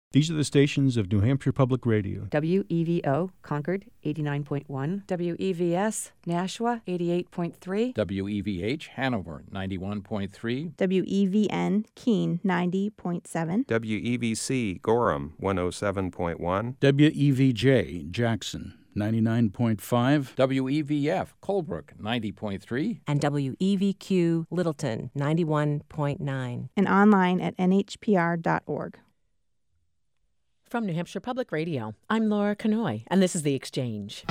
These are the stations of New Hampshire Public Radio. WEVO, Concord, 89.1. WEVS, Nashua, 88.3. WEVH, Hanover, 91.3. WEVN, Keene, 90.7. WEVC, Gorham, 107.1. WEVJ, Jackson, 99.5. WEVF, Colebrook, 90.3. And WEVQ, Littleton, 91.9. And online at nhpr.org. From New Hampshire Public Radio, I'm Laura Kanoy, and this is The Exchange.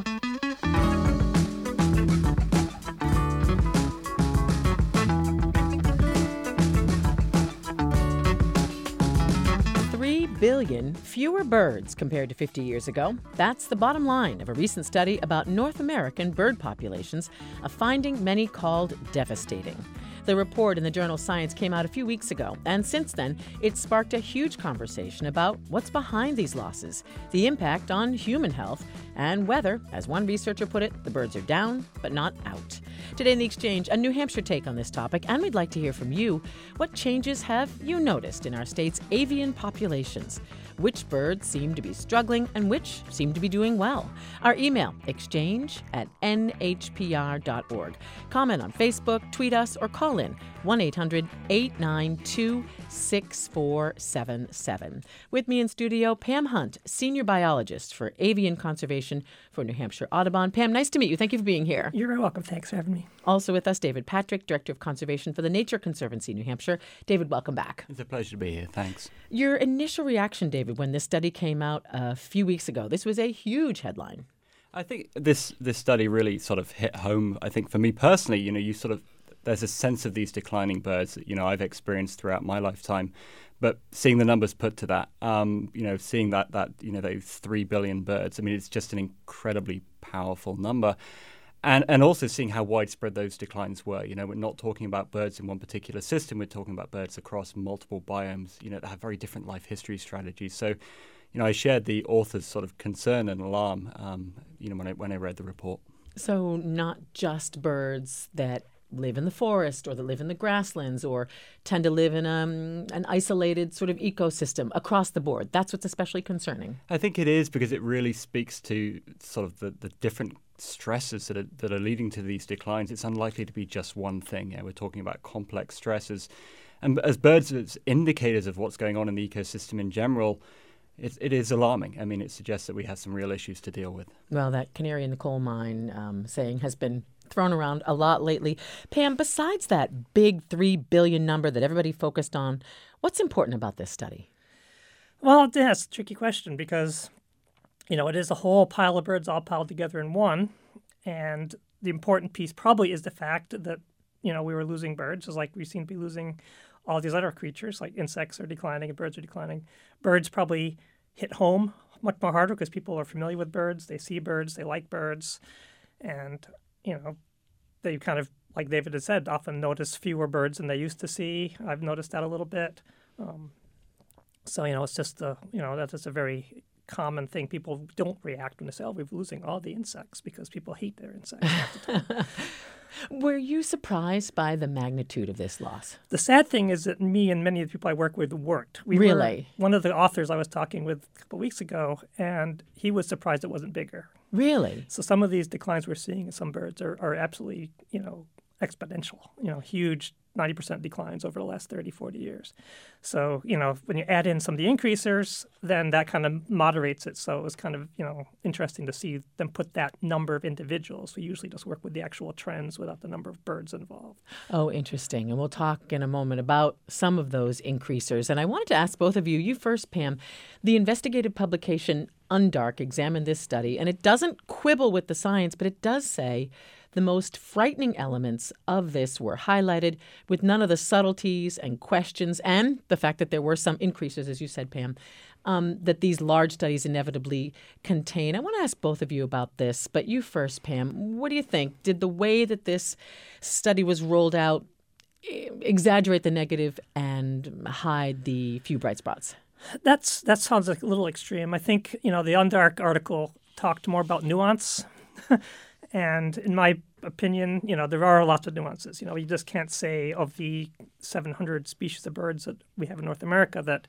Billion fewer birds compared to 50 years ago. That's the bottom line of a recent study about North American bird populations, a finding many called devastating. The report in the journal Science came out a few weeks ago, and since then, it's sparked a huge conversation about what's behind these losses, the impact on human health, and whether, as one researcher put it, the birds are down, but not out. Today in The Exchange, a New Hampshire take on this topic, and we'd like to hear from you. What changes have you noticed in our state's avian populations? Which birds seem to be struggling and which seem to be doing well? Our email, exchange@nhpr.org. Comment on Facebook, tweet us, or call in 1-800-892-6477. With me in studio, Pam Hunt, Senior Biologist for Avian Conservation for New Hampshire Audubon. Pam, nice to meet you. Thank you for being here. You're very welcome. Thanks for having me. Also with us, David Patrick, Director of Conservation for the Nature Conservancy, New Hampshire. David, welcome back. It's a pleasure to be here. Thanks. Your initial reaction, David, when this study came out a few weeks ago, this was a huge headline. I think this study really sort of hit home. I think for me personally, there's a sense of these declining birds that, I've experienced throughout my lifetime. But seeing the numbers put to that, seeing that those 3 billion birds, it's just an incredibly powerful number. And also seeing how widespread those declines were. We're not talking about birds in one particular system. We're talking about birds across multiple biomes, that have very different life history strategies. So, I shared the author's sort of concern and alarm, when I read the report. So not just birds that live in the forest or that live in the grasslands or tend to live in an isolated sort of ecosystem across the board. That's what's especially concerning. I think it is because it really speaks to sort of the different stresses that are leading to these declines. It's unlikely to be just one thing. We're talking about complex stresses. And as birds, as indicators of what's going on in the ecosystem in general, it is alarming. It suggests that we have some real issues to deal with. Well, that canary in the coal mine saying has been thrown around a lot lately. Pam, besides that big 3 billion number that everybody focused on, what's important about this study? Well, that's a tricky question because, it is a whole pile of birds all piled together in one. And the important piece probably is the fact that, we were losing birds, just like we seem to be losing all these other creatures, like insects are declining and birds are declining. Birds probably hit home much more harder because people are familiar with birds. They see birds. They like birds. And they kind of, like David had said, often notice fewer birds than they used to see. I've noticed that a little bit. So, it's just that is a very common thing. People don't react when they say, we're losing all the insects because people hate their insects half the time. Were you surprised by the magnitude of this loss? The sad thing is that me and many of the people I work with weren't. Really? One of the authors I was talking with a couple of weeks ago, and he was surprised it wasn't bigger. Really? So some of these declines we're seeing in some birds are absolutely, exponential, huge 90% declines over the last 30, 40 years. So, when you add in some of the increasers, then that kind of moderates it. So it was kind of, interesting to see them put that number of individuals. We usually just work with the actual trends without the number of birds involved. Oh, interesting. And we'll talk in a moment about some of those increasers. And I wanted to ask both of you first, Pam, the investigative publication Undark examined this study, and it doesn't quibble with the science, but it does say the most frightening elements of this were highlighted with none of the subtleties and questions and the fact that there were some increases, as you said, Pam, that these large studies inevitably contain. I want to ask both of you about this, but you first, Pam. What do you think? Did the way that this study was rolled out exaggerate the negative and hide the few bright spots? That sounds like a little extreme. I think, the Undark article talked more about nuance. And in my opinion, there are lots of nuances. You just can't say of the 700 species of birds that we have in North America that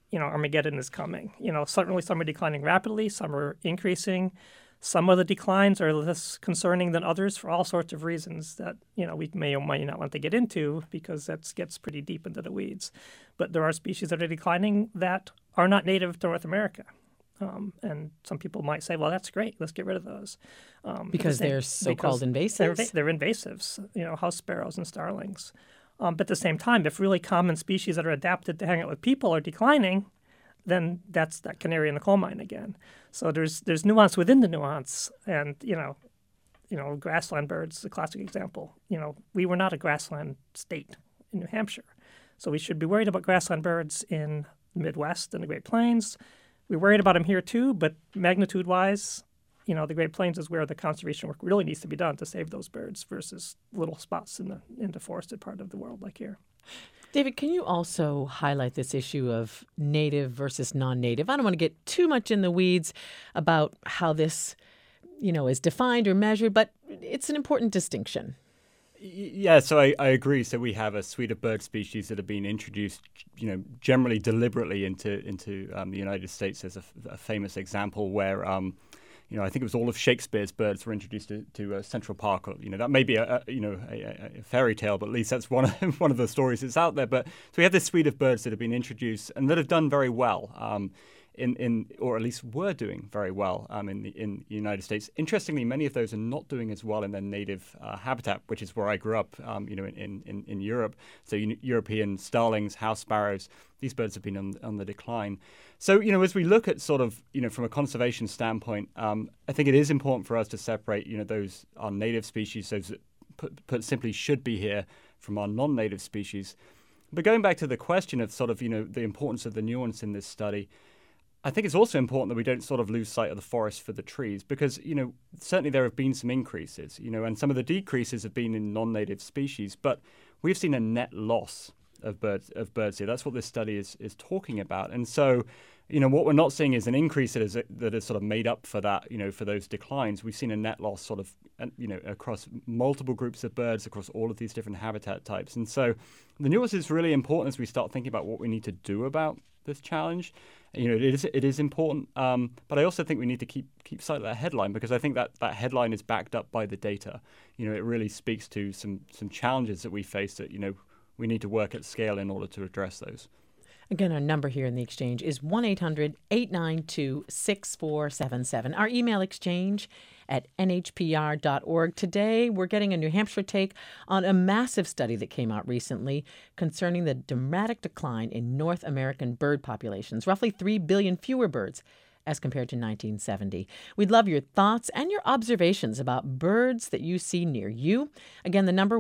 Armageddon is coming. Certainly some are declining rapidly, some are increasing. Some of the declines are less concerning than others for all sorts of reasons that, we may or may not want to get into because that gets pretty deep into the weeds. But there are species that are declining that are not native to North America. And some people might say, well, that's great. Let's get rid of those. Because they're so-called invasives? They're invasives, house sparrows and starlings. But at the same time, if really common species that are adapted to hang out with people are declining, then that's that canary in the coal mine again. So there's nuance within the nuance. And, grassland birds, the classic example. We were not a grassland state in New Hampshire. So we should be worried about grassland birds in the Midwest and the Great Plains. We're worried about them here too, but magnitude-wise, the Great Plains is where the conservation work really needs to be done to save those birds versus little spots in the forested part of the world like here. David, can you also highlight this issue of native versus non-native? I don't want to get too much in the weeds about how this, is defined or measured, but it's an important distinction. Yeah, so I agree. So we have a suite of bird species that have been introduced, generally deliberately into the United States. There's a famous example where I think it was all of Shakespeare's birds were introduced to Central Park. That may be a fairy tale, but at least that's one of the stories that's out there. But so we have this suite of birds that have been introduced and that have done very well, or at least were doing very well in the United States. Interestingly, many of those are not doing as well in their native habitat, which is where I grew up, in Europe. So European starlings, house sparrows, these birds have been on the decline. So, as we look at sort of, from a conservation standpoint, I think it is important for us to separate, those our native species, those that put simply should be here, from our non-native species. But going back to the question of sort of, the importance of the nuance in this study, I think it's also important that we don't sort of lose sight of the forest for the trees because, certainly there have been some increases, and some of the decreases have been in non-native species, but we've seen a net loss of birds here. That's what this study is talking about. And so, what we're not seeing is an increase that is sort of made up for that, for those declines. We've seen a net loss sort of, across multiple groups of birds, across all of these different habitat types. And so the nuance is really important as we start thinking about what we need to do about this challenge. It is important, but I also think we need to keep sight of that headline because I think that headline is backed up by the data. It really speaks to some challenges that we face that, we need to work at scale in order to address those. Again, our number here in the exchange is 1-800-892-6477. Our email exchange at nhpr.org. Today, we're getting a New Hampshire take on a massive study that came out recently concerning the dramatic decline in North American bird populations, roughly 3 billion fewer birds as compared to 1970. We'd love your thoughts and your observations about birds that you see near you. Again, the number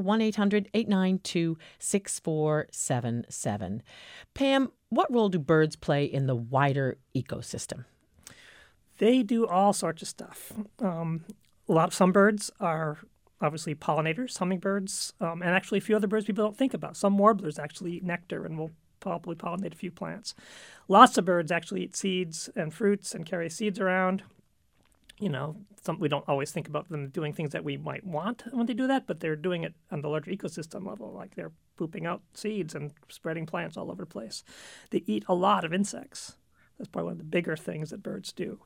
1-800-892-6477. Pam, what role do birds play in the wider ecosystem? They do all sorts of stuff. Some birds are obviously pollinators, hummingbirds, and actually a few other birds people don't think about. Some warblers actually eat nectar and will probably pollinate a few plants. Lots of birds actually eat seeds and fruits and carry seeds around. We don't always think about them doing things that we might want when they do that, but they're doing it on the larger ecosystem level, like they're pooping out seeds and spreading plants all over the place. They eat a lot of insects. That's probably one of the bigger things that birds do.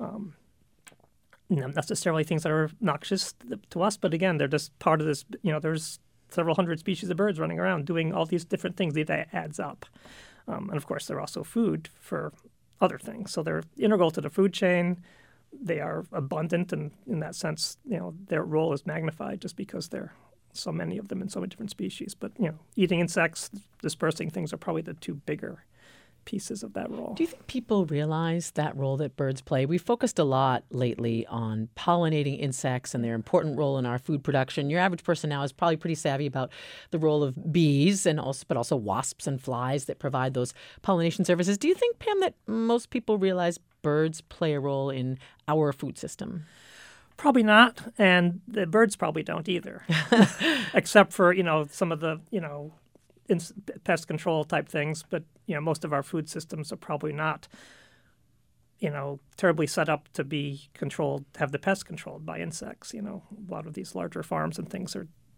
Not necessarily things that are noxious to us, but again, they're just part of this, there's several hundred species of birds running around doing all these different things. That adds up. And of course, they're also food for other things. So they're integral to the food chain. They are abundant, and in that sense, their role is magnified just because there are so many of them in so many different species. But, eating insects, dispersing things are probably the two bigger pieces of that role. Do you think people realize that role that birds play? We've focused a lot lately on pollinating insects and their important role in our food production. Your average person now is probably pretty savvy about the role of bees but also wasps and flies that provide those pollination services. Do you think, Pam, that most people realize birds play a role in our food system? Probably not, and the birds probably don't either, except for, some of the, pest control type things, but most of our food systems are probably not terribly set up to be controlled, have the pests controlled by insects. A lot of these larger farms and things are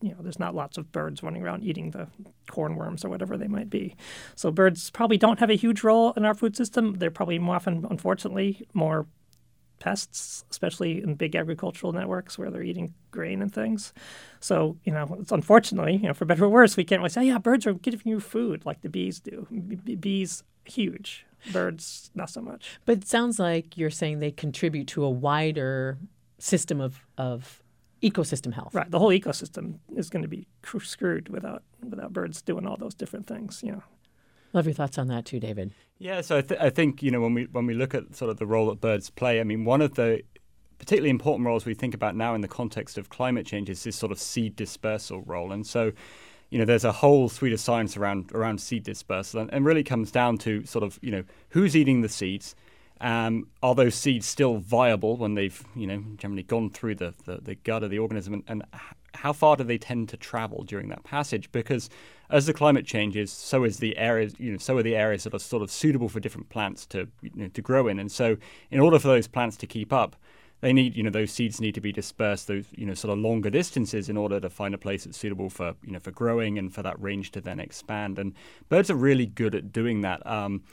there's not lots of birds running around eating the cornworms or whatever they might be. So birds probably don't have a huge role in our food system. They're probably more often, unfortunately, more pests, especially in big agricultural networks where they're eating grain and things. So, it's unfortunately, for better or worse, we can't really say, yeah, birds are giving you food like the bees do. Bees, huge. Birds, not so much. But it sounds like you're saying they contribute to a wider system of ecosystem health. Right. The whole ecosystem is going to be screwed without birds doing all those different things, Love your thoughts on that too, David. Yeah, so I think when we look at sort of the role that birds play, I mean, one of the particularly important roles we think about now in the context of climate change is this sort of seed dispersal role. And so, there's a whole suite of science around seed dispersal, and really comes down to sort of who's eating the seeds. Are those seeds still viable when they've generally gone through the gut of the organism, and how far do they tend to travel during that passage? Because as the climate changes, so is the areas, so are the areas that are sort of suitable for different plants to grow in. And so, in order for those plants to keep up, they need, those seeds need to be dispersed those, sort of longer distances in order to find a place that's suitable for, for growing and for that range to then expand. And birds are really good at doing that.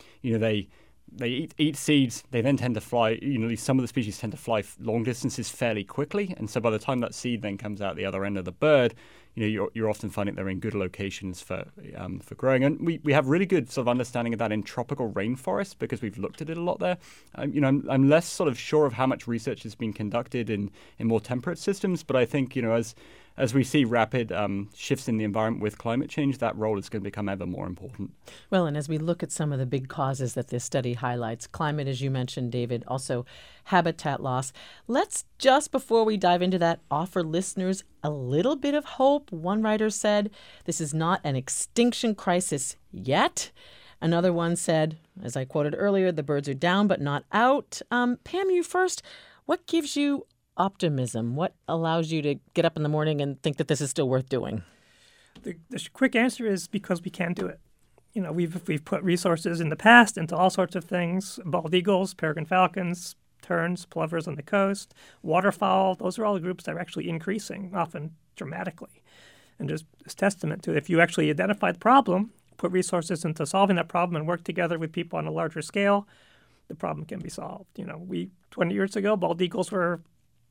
They eat seeds. They then tend to fly. At least some of the species tend to fly long distances fairly quickly, and so by the time that seed then comes out the other end of the bird, you're often finding they're in good locations for growing. And we have really good sort of understanding of that in tropical rainforests because we've looked at it a lot there. I'm less sort of sure of how much research has been conducted in more temperate systems, but I think as we see rapid shifts in the environment with climate change, that role is going to become ever more important. Well, and as we look at some of the big causes that this study highlights, climate, as you mentioned, David, also habitat loss, let's, just before we dive into that, offer listeners a little bit of hope. One writer said, this is not an extinction crisis yet. Another one said, as I quoted earlier, the birds are down but not out. Pam, you first. What gives you optimism? What allows you to get up in the morning and think that this is still worth doing? The quick answer is because we can do it. We've put resources in the past into all sorts of things: bald eagles, peregrine falcons, terns, plovers on the coast, waterfowl. Those are all the groups that are actually increasing, often dramatically. And just as testament to it, if you actually identify the problem, put resources into solving that problem, and work together with people on a larger scale, the problem can be solved. 20 years ago, bald eagles were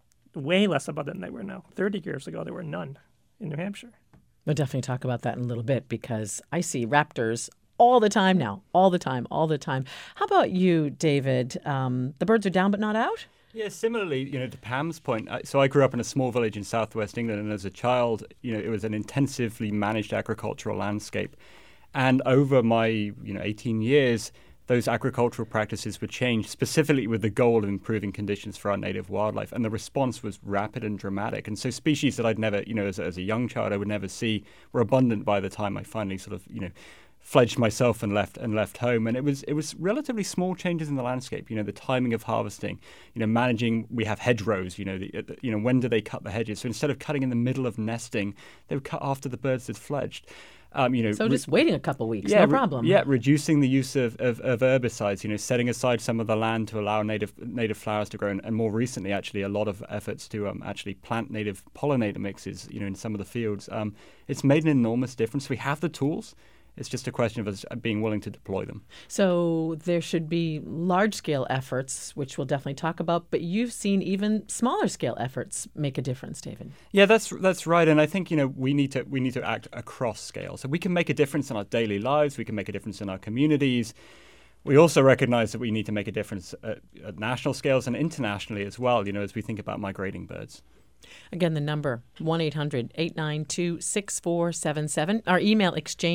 way less abundant than they were now. 30 years ago, there were none in New Hampshire. We'll definitely talk about that in a little bit because I see raptors all the time now, all the time. How about you, David? The birds are down but not out? Yeah, similarly, to Pam's point, so I grew up in a small village in southwest England, and as a child, it was an intensively managed agricultural landscape. And over my, 18 years, those agricultural practices were changed specifically with the goal of improving conditions for our native wildlife. And the response was rapid and dramatic. And so species that I'd never, as a young child, I would never see were abundant by the time I finally sort of, fledged myself and left home. And it was relatively small changes in the landscape. The timing of harvesting, managing. We have hedgerows. When do they cut the hedges? So instead of cutting in the middle of nesting, they would cut after the birds had fledged. So just waiting a couple of weeks, no problem. Reducing the use of herbicides. Setting aside some of the land to allow native flowers to grow, and more recently, actually, a lot of efforts to actually plant native pollinator mixes. In some of the fields, it's made an enormous difference. We have the tools. It's just a question of us being willing to deploy them. So there should be large-scale efforts, which we'll definitely talk about, but you've seen even smaller-scale efforts make a difference, David. Yeah, that's right. And I think, we need to act across scale. So we can make a difference in our daily lives. We can make a difference in our communities. We also recognize that we need to make a difference at national scales and internationally as well, as we think about migrating birds. Again, the number, 1-800-892-6477. Our email,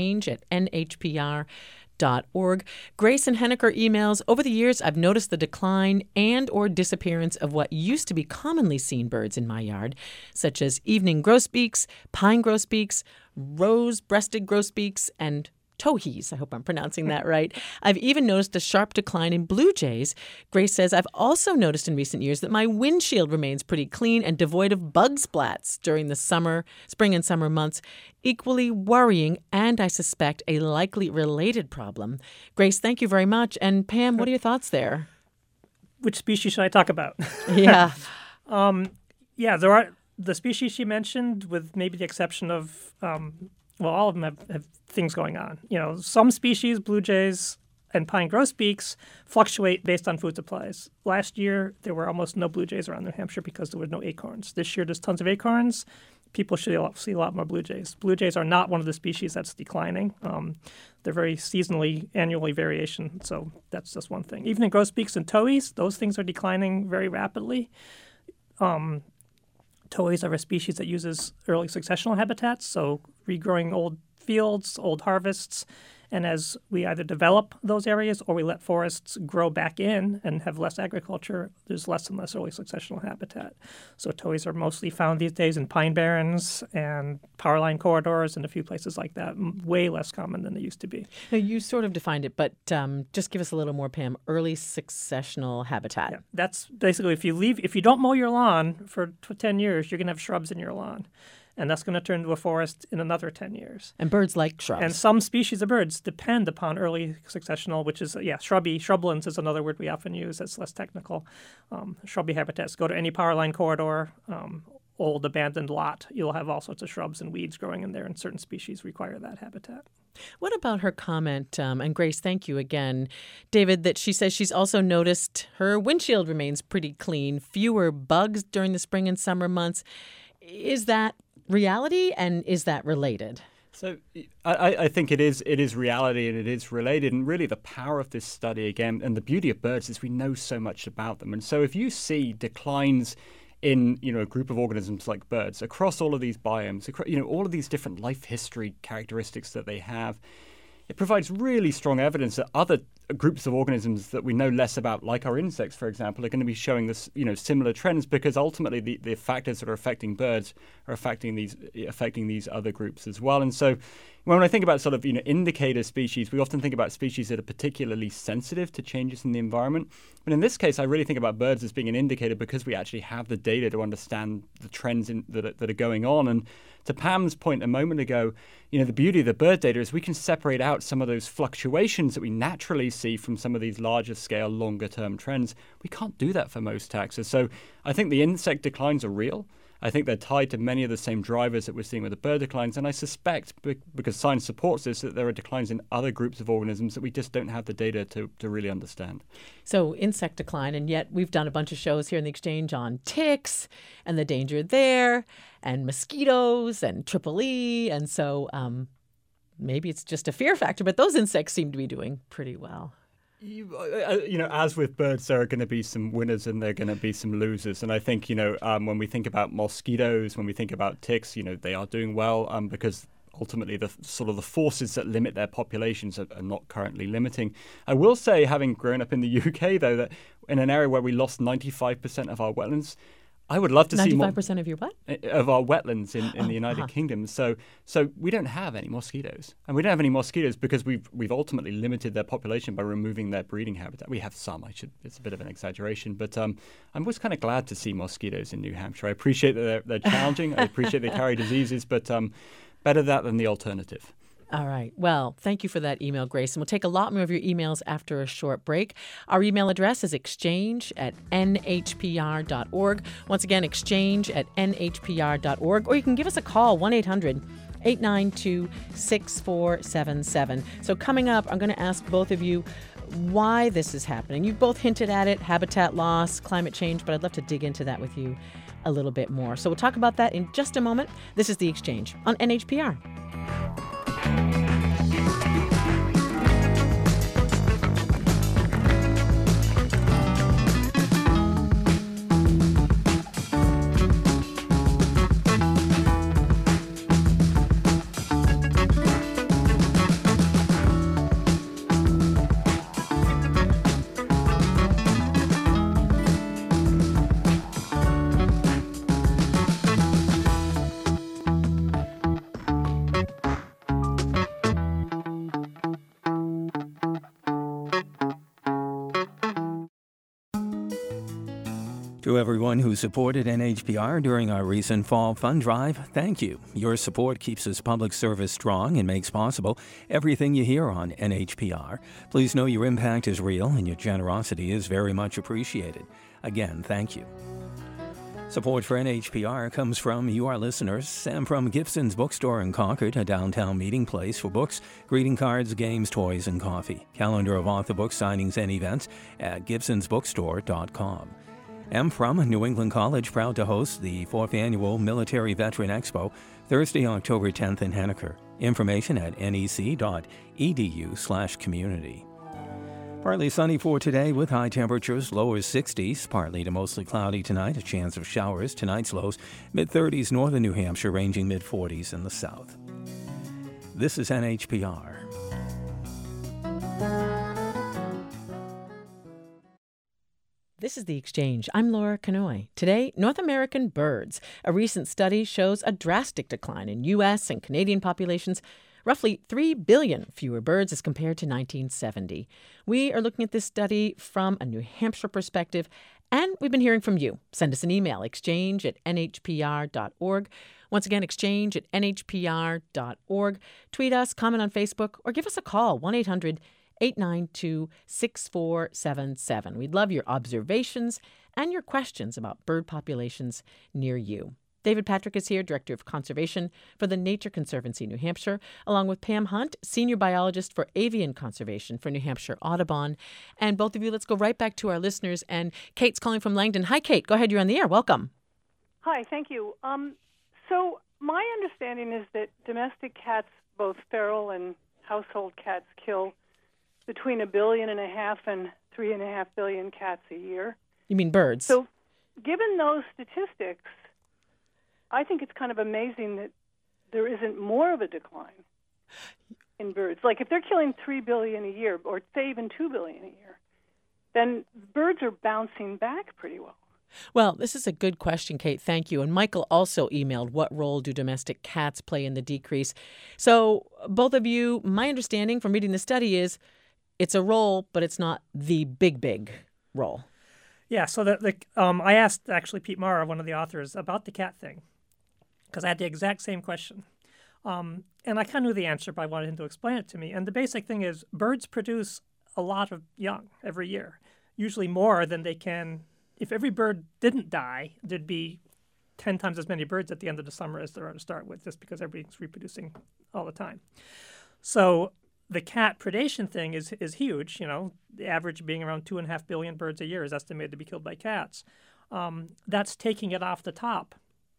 exchange@nhpr.org. Grace and Henniker emails, over the years, I've noticed the decline and or disappearance of what used to be commonly seen birds in my yard, such as evening grosbeaks, pine grosbeaks, rose-breasted grosbeaks, and towhees. I hope I'm pronouncing that right. I've even noticed a sharp decline in blue jays. Grace says, I've also noticed in recent years that my windshield remains pretty clean and devoid of bug splats during the spring and summer months. Equally worrying, and I suspect a likely related problem. Grace, thank you very much. And Pam, what are your thoughts there? Which species should I talk about? Yeah. There are the species she mentioned, with maybe the exception of, all of them have things going on. Some species, blue jays and pine grosbeaks, fluctuate based on food supplies. Last year, there were almost no blue jays around New Hampshire because there were no acorns. This year, there's tons of acorns. People should see a lot more blue jays. Blue jays are not one of the species that's declining. They're very seasonally, annually variation, so that's just one thing. Even in grosbeaks and towhees, those things are declining very rapidly. Towhees are a species that uses early successional habitats, so regrowing old fields, old harvests, and as we either develop those areas or we let forests grow back in and have less agriculture, there's less and less early successional habitat. So towhees are mostly found these days in pine barrens and power line corridors and a few places like that, way less common than they used to be. Now, you sort of defined it, but just give us a little more, Pam. Early successional habitat. Yeah, that's basically if you don't mow your lawn for 10 years, you're going to have shrubs in your lawn. And that's going to turn into a forest in another 10 years. And birds like shrubs. And some species of birds depend upon early successional, which is, shrubby. Shrublands is another word we often use that's less technical. Shrubby habitats. Go to any power line corridor, old abandoned lot. You'll have all sorts of shrubs and weeds growing in there, and certain species require that habitat. What about her comment, and Grace, thank you again, David, that she says she's also noticed her windshield remains pretty clean, fewer bugs during the spring and summer months. Is that reality, and is that related? So I think it is reality and it is related. And really the power of this study, again, and the beauty of birds is we know so much about them. And so if you see declines in a group of organisms like birds across all of these biomes, all of these different life history characteristics that they have, it provides really strong evidence that other groups of organisms that we know less about, like our insects, for example, are going to be showing this, similar trends, because ultimately the factors that are affecting birds are affecting these other groups as well. And so when I think about sort of, indicator species, we often think about species that are particularly sensitive to changes in the environment. But in this case, I really think about birds as being an indicator because we actually have the data to understand the trends that are going on. And to Pam's point a moment ago, the beauty of the bird data is we can separate out some of those fluctuations that we naturally see from some of these larger scale, longer term trends. We can't do that for most taxa. So I think the insect declines are real. I think they're tied to many of the same drivers that we're seeing with the bird declines. And I suspect, because science supports this, that there are declines in other groups of organisms that we just don't have the data to really understand. So insect decline, and yet we've done a bunch of shows here in the Exchange on ticks and the danger there, and mosquitoes and triple E. And so maybe it's just a fear factor, but those insects seem to be doing pretty well. As with birds, there are going to be some winners and there are going to be some losers. And I think, when we think about mosquitoes, when we think about ticks, they are doing well because ultimately the forces that limit their populations are not currently limiting. I will say, having grown up in the UK, though, that in an area where we lost 95% of our wetlands, I would love to see more 95% of your what? Of our wetlands in the United Kingdom. So we don't have any mosquitoes, and we don't have any mosquitoes because we've ultimately limited their population by removing their breeding habitat. We have some. It's a bit of an exaggeration, but I'm always kind of glad to see mosquitoes in New Hampshire. I appreciate that they're challenging. I appreciate they carry diseases, but better that than the alternative. All right. Well, thank you for that email, Grace. And we'll take a lot more of your emails after a short break. Our email address is exchange@nhpr.org. Once again, exchange@nhpr.org. Or you can give us a call, 1-800-892-6477. So coming up, I'm going to ask both of you why this is happening. You've both hinted at it, habitat loss, climate change, but I'd love to dig into that with you a little bit more. So we'll talk about that in just a moment. This is The Exchange on NHPR. To everyone who supported NHPR during our recent fall fund drive, thank you. Your support keeps this public service strong and makes possible everything you hear on NHPR. Please know your impact is real and your generosity is very much appreciated. Again, thank you. Support for NHPR comes from you, our listeners, and from Gibson's Bookstore in Concord, a downtown meeting place for books, greeting cards, games, toys, and coffee. Calendar of author book signings and events at gibsonsbookstore.com. And from New England College, proud to host the 4th Annual Military Veteran Expo, Thursday, October 10th in Henniker. Information at nec.edu/community. Partly sunny for today with high temperatures, lower 60s, partly to mostly cloudy tonight, a chance of showers. Tonight's lows, mid-30s northern New Hampshire, ranging mid-40s in the south. This is NHPR. This is The Exchange. I'm Laura Kanoy. Today, North American birds. A recent study shows a drastic decline in U.S. and Canadian populations. Roughly 3 billion fewer birds as compared to 1970. We are looking at this study from a New Hampshire perspective, and we've been hearing from you. Send us an email, exchange@nhpr.org. Once again, exchange@nhpr.org. Tweet us, comment on Facebook, or give us a call, 1-800-892-6477. We'd love your observations and your questions about bird populations near you. David Patrick is here, Director of Conservation for the Nature Conservancy, New Hampshire, along with Pam Hunt, Senior Biologist for Avian Conservation for New Hampshire Audubon. And both of you, let's go right back to our listeners. And Kate's calling from Langdon. Hi, Kate. Go ahead. You're on the air. Welcome. Hi. Thank you. So my understanding is that domestic cats, both feral and household cats, kill between 1.5 billion and 3.5 billion cats a year. You mean birds? So given those statistics, I think it's kind of amazing that there isn't more of a decline in birds. Like if they're killing 3 billion a year, or say even 2 billion a year, then birds are bouncing back pretty well. Well, this is a good question, Kate. Thank you. And Michael also emailed, what role do domestic cats play in the decrease? So both of you, my understanding from reading the study is it's a role, but it's not the big role. Yeah, so I asked actually Pete Mara, one of the authors, about the cat thing, because I had the exact same question. And I kind of knew the answer, but I wanted him to explain it to me. And the basic thing is birds produce a lot of young every year, usually more than they can. If every bird didn't die, there'd be 10 times as many birds at the end of the summer as there are to start with, just because everything's reproducing all the time. So the cat predation thing is huge. You know, the average being around 2.5 billion birds a year is estimated to be killed by cats. That's taking it off the top.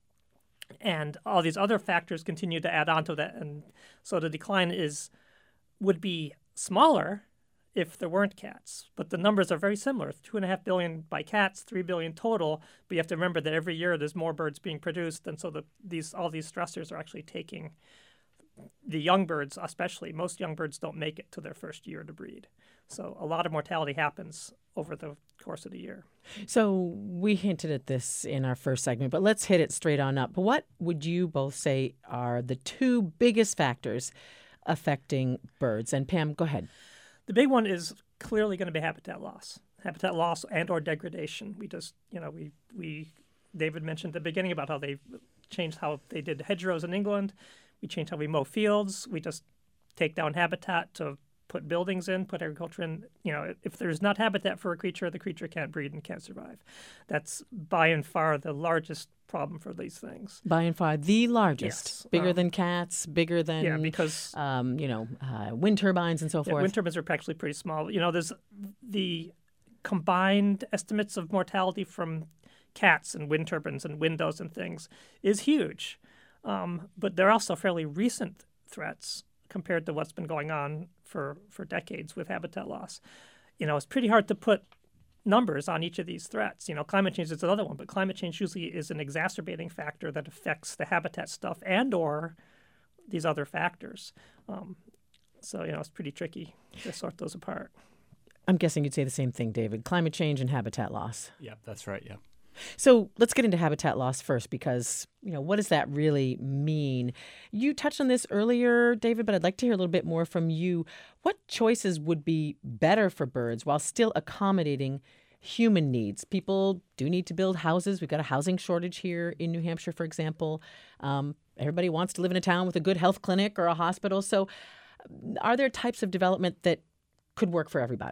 And all these other factors continue to add on to that. And so the decline would be smaller if there weren't cats. But the numbers are very similar. 2.5 billion by cats, 3 billion total. But you have to remember that every year there's more birds being produced. And so all these stressors are actually taking the young birds, especially. Most young birds don't make it to their first year to breed. So a lot of mortality happens over the course of the year. So we hinted at this in our first segment, but let's hit it straight on up. What would you both say are the two biggest factors affecting birds? And Pam, go ahead. The big one is clearly going to be habitat loss and or degradation. We just, David mentioned at the beginning about how they changed how they did hedgerows in England. We changed how we mow fields. We just take down habitat to put buildings in, put agriculture in. If there's not habitat for a creature, the creature can't breed and can't survive. That's by and far the largest problem for these things. By and far the largest. Yes. Bigger than cats, bigger than because wind turbines and so forth. Wind turbines are actually pretty small. There's the combined estimates of mortality from cats and wind turbines and windows and things is huge. But they're also fairly recent threats compared to what's been going on for decades with habitat loss. It's pretty hard to put numbers on each of these threats. Climate change is another one, but climate change usually is an exacerbating factor that affects the habitat stuff and or these other factors. So it's pretty tricky to sort those apart. I'm guessing you'd say the same thing, David. Climate change and habitat loss. Yeah, that's right, yeah. So let's get into habitat loss first because, what does that really mean? You touched on this earlier, David, but I'd like to hear a little bit more from you. What choices would be better for birds while still accommodating human needs? People do need to build houses. We've got a housing shortage here in New Hampshire, for example. Everybody wants to live in a town with a good health clinic or a hospital. So are there types of development that could work for everybody?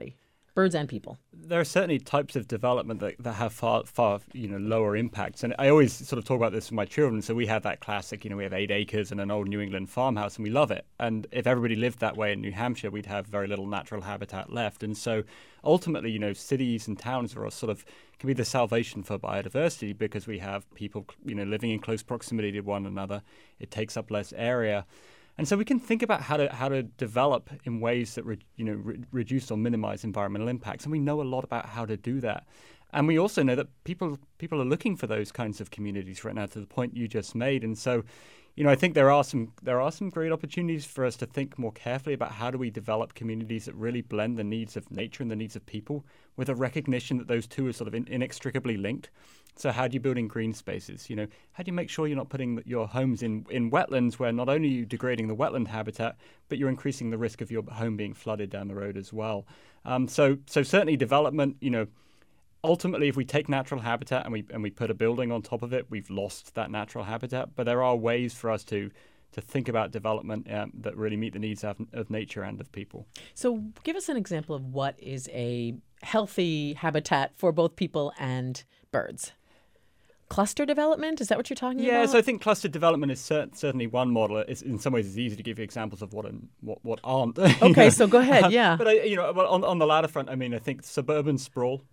birds and people? There are certainly types of development that have far lower impacts. And I always sort of talk about this with my children. So we have that classic, we have 8 acres and an old New England farmhouse, and we love it. And if everybody lived that way in New Hampshire, we'd have very little natural habitat left. And so ultimately, cities and towns are can be the salvation for biodiversity because we have people, living in close proximity to one another. It takes up less area. And so we can think about how to develop in ways that reduce or minimize environmental impacts, and we know a lot about how to do that. And we also know that people are looking for those kinds of communities right now, to the point you just made. And so, I think there are some great opportunities for us to think more carefully about how do we develop communities that really blend the needs of nature and the needs of people, with a recognition that those two are sort of inextricably linked. So how do you build in green spaces? How do you make sure you're not putting your homes in wetlands where not only are you degrading the wetland habitat, but you're increasing the risk of your home being flooded down the road as well? So certainly development, ultimately, if we take natural habitat and we put a building on top of it, we've lost that natural habitat. But there are ways for us to think about development that really meet the needs of nature and of people. So give us an example of what is a healthy habitat for both people and birds. Cluster development, is that what you're talking about? Yeah, so I think cluster development is certainly one model. In some ways, it's easy to give you examples of what aren't. Okay, so go ahead. Yeah, but on the latter front, I think suburban sprawl,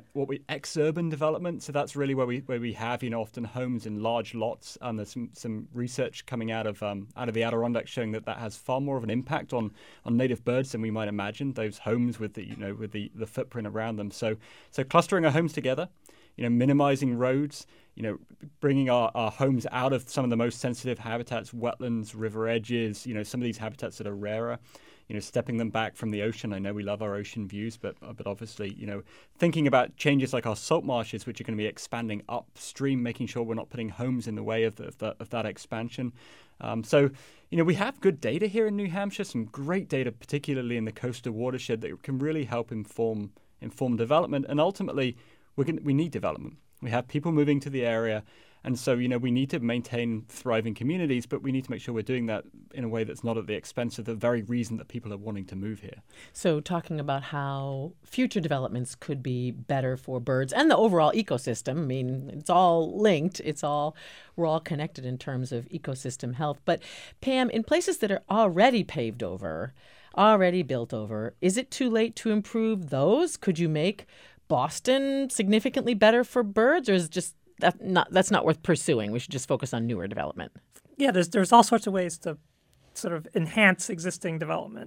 exurban development. So that's really where we have often homes in large lots, and there's some research coming out of the Adirondacks showing that has far more of an impact on native birds than we might imagine. Those homes with the footprint around them. So clustering our homes together. Minimizing roads, bringing our homes out of some of the most sensitive habitats, wetlands, river edges, some of these habitats that are rarer, stepping them back from the ocean. I know we love our ocean views, but obviously, thinking about changes like our salt marshes, which are going to be expanding upstream, making sure we're not putting homes in the way of that expansion. So we have good data here in New Hampshire, some great data, particularly in the coastal watershed, that can really help inform development. And ultimately, we need development. We have people moving to the area, and so we need to maintain thriving communities, but we need to make sure we're doing that in a way that's not at the expense of the very reason that people are wanting to move here. So talking about how future developments could be better for birds and the overall ecosystem. It's all linked. We're all connected in terms of ecosystem health. But Pam, in places that are already paved over, already built over, is it too late to improve those? Could you make Boston significantly better for birds, or is that's not worth pursuing? We should just focus on newer development. Yeah, there's all sorts of ways to sort of enhance existing development.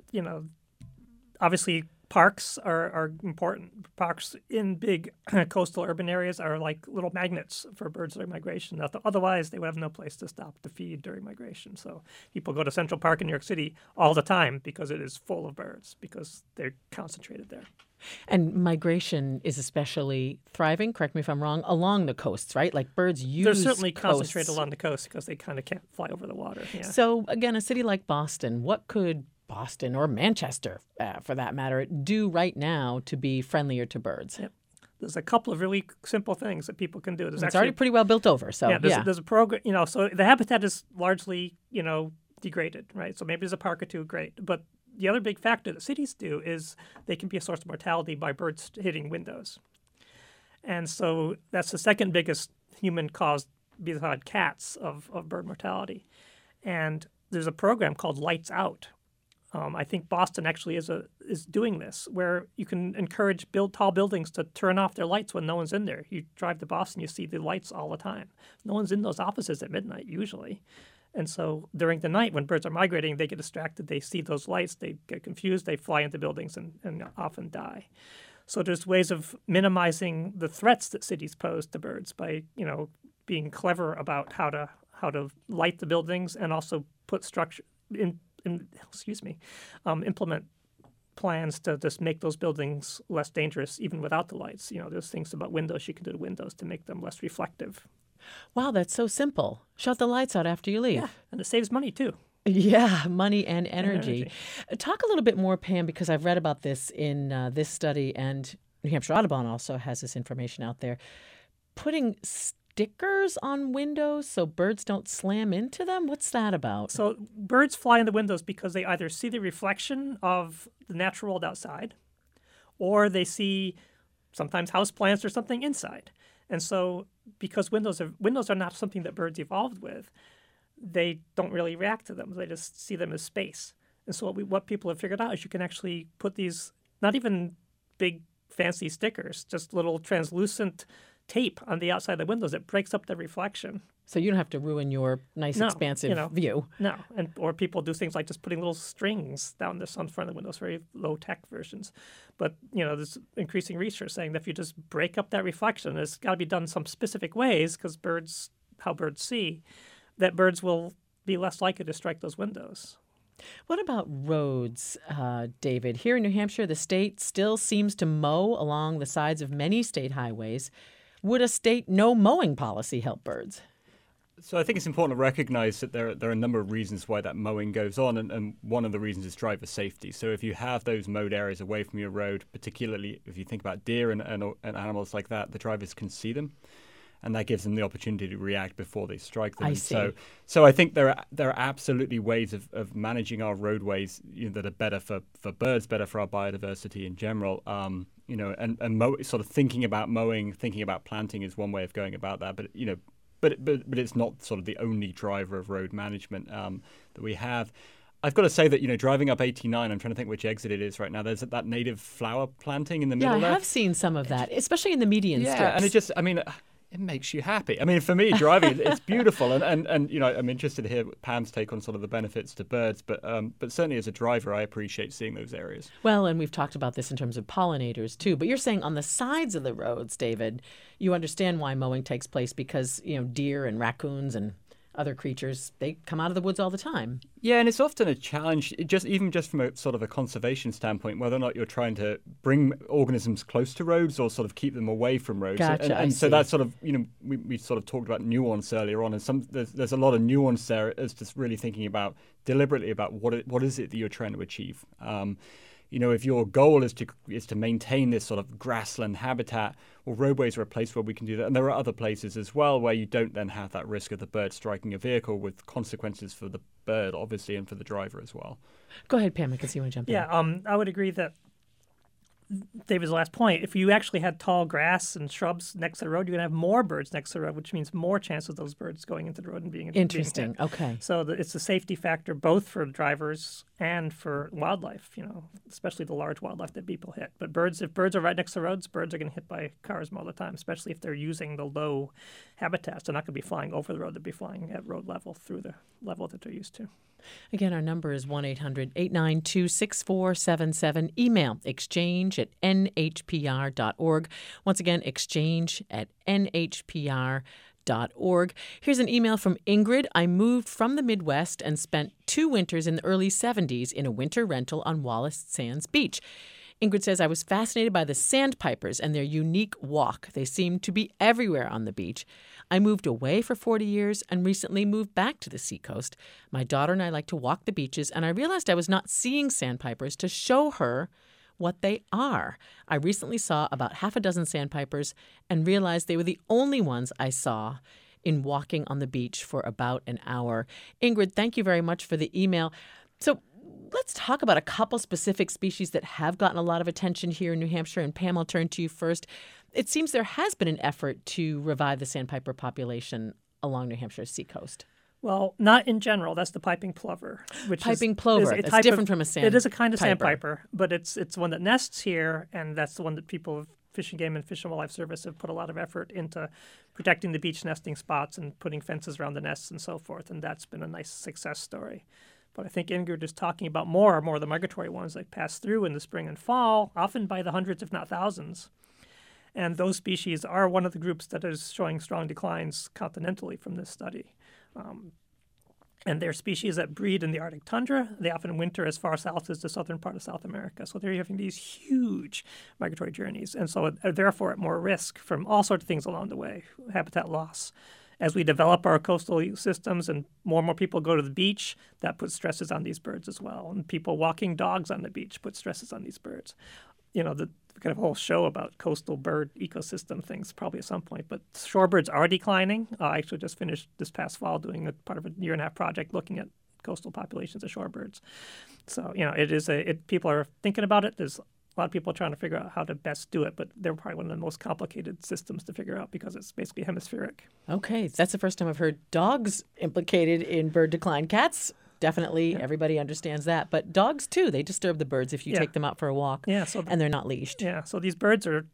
Obviously parks are important. Parks in big coastal urban areas are like little magnets for birds during migration. Otherwise, they would have no place to stop to feed during migration. So people go to Central Park in New York City all the time because it is full of birds, because they're concentrated there. And migration is especially thriving, correct me if I'm wrong, along the coasts, right? Like birds use They're certainly coasts. concentrated along the coast because they kind of can't fly over the water. Yeah. So again, a city like Boston, what could Boston or Manchester, for that matter, do right now to be friendlier to birds? Yep. There's a couple of really simple things that people can do. It's already pretty well built over. So there's a program, so the habitat is largely, degraded, right? So maybe there's a park or two, great. But the other big factor that cities do is they can be a source of mortality by birds hitting windows. And so that's the second biggest human-caused, beside cats, of bird mortality. And there's a program called Lights Out. I think Boston actually is doing this, where you can encourage tall buildings to turn off their lights when no one's in there. You drive to Boston, you see the lights all the time. No one's in those offices at midnight usually. And so during the night when birds are migrating, they get distracted, they see those lights, they get confused, they fly into buildings and often die. So there's ways of minimizing the threats that cities pose to birds by, being clever about how to light the buildings and also put structure implement plans to just make those buildings less dangerous even without the lights. There's things about windows you can do to windows to make them less reflective. Wow, that's so simple. Shut the lights out after you leave. Yeah, and it saves money too. Yeah, money and energy. Talk a little bit more, Pam, because I've read about this in this study, and New Hampshire Audubon also has this information out there. Putting stickers on windows so birds don't slam into them? What's that about? So birds fly in the windows because they either see the reflection of the natural world outside, or they see sometimes houseplants or something inside. And so because windows are not something that birds evolved with, they don't really react to them. They just see them as space. And so what people have figured out is you can actually put these, not even big fancy stickers, just little translucent tape on the outside of the windows that breaks up the reflection. So you don't have to ruin your nice, expansive view. No, or people do things like just putting little strings down the front of the windows, very low-tech versions. But, there's increasing research saying that if you just break up that reflection, it's got to be done in some specific ways because how birds see, that birds will be less likely to strike those windows. What about roads, David? Here in New Hampshire, the state still seems to mow along the sides of many state highways. Would a state no-mowing policy help birds? So I think it's important to recognize that there are a number of reasons why that mowing goes on, and one of the reasons is driver safety. So if you have those mowed areas away from your road, particularly if you think about deer and animals like that, the drivers can see them, and that gives them the opportunity to react before they strike them. I see. So I think there are absolutely ways of managing our roadways that are better for birds, better for our biodiversity in general. Sort of thinking about mowing, thinking about planting is one way of going about that. But it's not sort of the only driver of road management that we have. I've got to say that, driving up 89, I'm trying to think which exit it is right now. There's that native flower planting in the middle there. Yeah, I have seen some of that, especially in the median strips. Yeah, and it makes you happy. For me, driving, it's beautiful. And I'm interested to hear Pam's take on sort of the benefits to birds. But certainly as a driver, I appreciate seeing those areas. Well, and we've talked about this in terms of pollinators, too. But you're saying on the sides of the roads, David, you understand why mowing takes place because, deer and raccoons and other creatures, they come out of the woods all the time. Yeah, and it's often a challenge, even from a sort of a conservation standpoint, whether or not you're trying to bring organisms close to roads or sort of keep them away from roads. Gotcha, and so that's sort of, we sort of talked about nuance earlier on, and there's a lot of nuance there as just really thinking about deliberately about what is it that you're trying to achieve. If your goal is to maintain this sort of grassland habitat, well, roadways are a place where we can do that. And there are other places as well where you don't then have that risk of the bird striking a vehicle with consequences for the bird, obviously, and for the driver as well. Go ahead, Pam. I can see you want to jump in. Yeah, I would agree that David's last point, if you actually had tall grass and shrubs next to the road, you're going to have more birds next to the road, which means more chance of those birds going into the road and being interesting. Being hit. Okay. So it's a safety factor both for drivers and for wildlife, especially the large wildlife that people hit. But if birds are right next to roads, birds are going to hit by cars all the time, especially if they're using the low habitats. They're not going to be flying over the road. They'll be flying at road level through the level that they're used to. Again, our number is 1-800-892-6477. Email exchange@nhpr.org. Once again, exchange@nhpr.org. Here's an email from Ingrid. I moved from the Midwest and spent 2 winters in the early 70s in a winter rental on Wallace Sands Beach. Ingrid says, I was fascinated by the sandpipers and their unique walk. They seemed to be everywhere on the beach. I moved away for 40 years and recently moved back to the seacoast. My daughter and I like to walk the beaches, and I realized I was not seeing sandpipers to show her what they are. I recently saw about half a dozen sandpipers and realized they were the only ones I saw in walking on the beach for about an hour. Ingrid, thank you very much for the email. So let's talk about a couple specific species that have gotten a lot of attention here in New Hampshire. And Pam, I'll turn to you first. It seems there has been an effort to revive the sandpiper population along New Hampshire's seacoast. Well, not in general. That's the piping plover. That's different from a sandpiper. It is a kind of sandpiper, but it's one that nests here, and that's the one that people, Fish and Game and Fish and Wildlife Service, have put a lot of effort into protecting the beach nesting spots and putting fences around the nests and so forth, and that's been a nice success story. But I think Ingrid is talking about more of the migratory ones that pass through in the spring and fall, often by the hundreds, if not thousands. And those species are one of the groups that is showing strong declines continentally from this study. And they're species that breed in the Arctic tundra. They often winter as far south as the southern part of South America. So they're having these huge migratory journeys. And so are therefore at more risk from all sorts of things along the way, habitat loss. As we develop our coastal systems and more people go to the beach, that puts stresses on these birds as well. And people walking dogs on the beach put stresses on these birds. The kind of whole show about coastal bird ecosystem things probably at some point. But shorebirds are declining. I actually just finished this past fall doing a part of a 1.5-year project looking at coastal populations of shorebirds. So, people are thinking about it. There's A lot of people are trying to figure out how to best do it, but they're probably one of the most complicated systems to figure out because it's basically hemispheric. Okay, that's the first time I've heard dogs implicated in bird decline. Cats, definitely, everybody understands that. But dogs, too, they disturb the birds if you take them out for a walk and they're not leashed. Yeah, so these birds are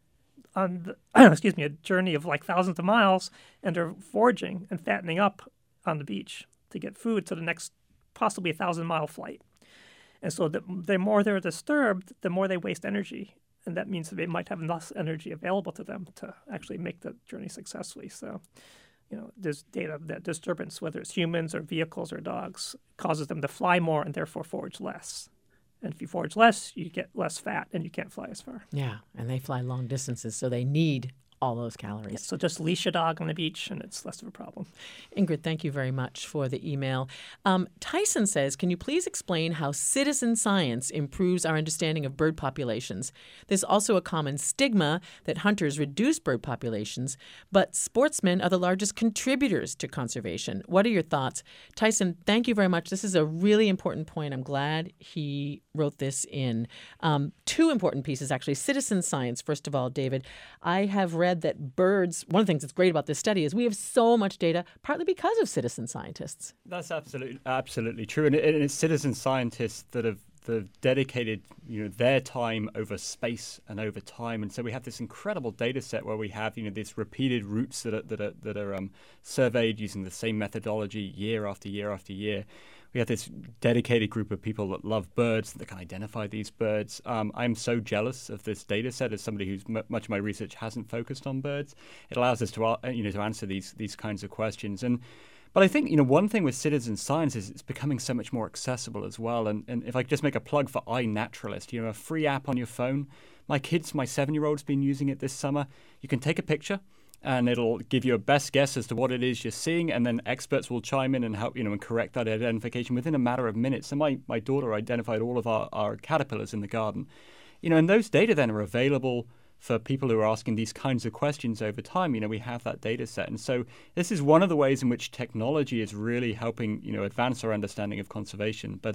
on a journey of like thousands of miles, and they're foraging and fattening up on the beach to get food to the next possibly 1,000-mile flight. And so the more they're disturbed, the more they waste energy. And that means that they might have less energy available to them to actually make the journey successfully. So, there's data that disturbance, whether it's humans or vehicles or dogs, causes them to fly more and therefore forage less. And if you forage less, you get less fat and you can't fly as far. Yeah, and they fly long distances, so they need all those calories. Yeah, so just leash a dog on the beach and it's less of a problem. Ingrid, thank you very much for the email. Tyson says, can you please explain how citizen science improves our understanding of bird populations? There's also a common stigma that hunters reduce bird populations, but sportsmen are the largest contributors to conservation. What are your thoughts? Tyson, thank you very much. This is a really important point. I'm glad he wrote this in. Two important pieces, actually. Citizen science, first of all, David. I have read that birds, one of the things that's great about this study is we have so much data, partly because of citizen scientists. That's absolutely true. And it's citizen scientists that have dedicated their time over space and over time. And so we have this incredible data set where we have these repeated routes that are surveyed using the same methodology year after year after year. We have this dedicated group of people that love birds, that can identify these birds. I'm so jealous of this data set as somebody who's much of my research hasn't focused on birds. It allows us to to answer these kinds of questions. But I think one thing with citizen science is it's becoming so much more accessible as well. And if I could just make a plug for iNaturalist, a free app on your phone. My 7-year-old's been using it this summer. You can take a picture, and it'll give you a best guess as to what it is you're seeing, and then experts will chime in and help, and correct that identification within a matter of minutes. So my daughter identified all of our caterpillars in the garden. And those data then are available for people who are asking these kinds of questions over time. We have that data set. And so this is one of the ways in which technology is really helping, advance our understanding of conservation. But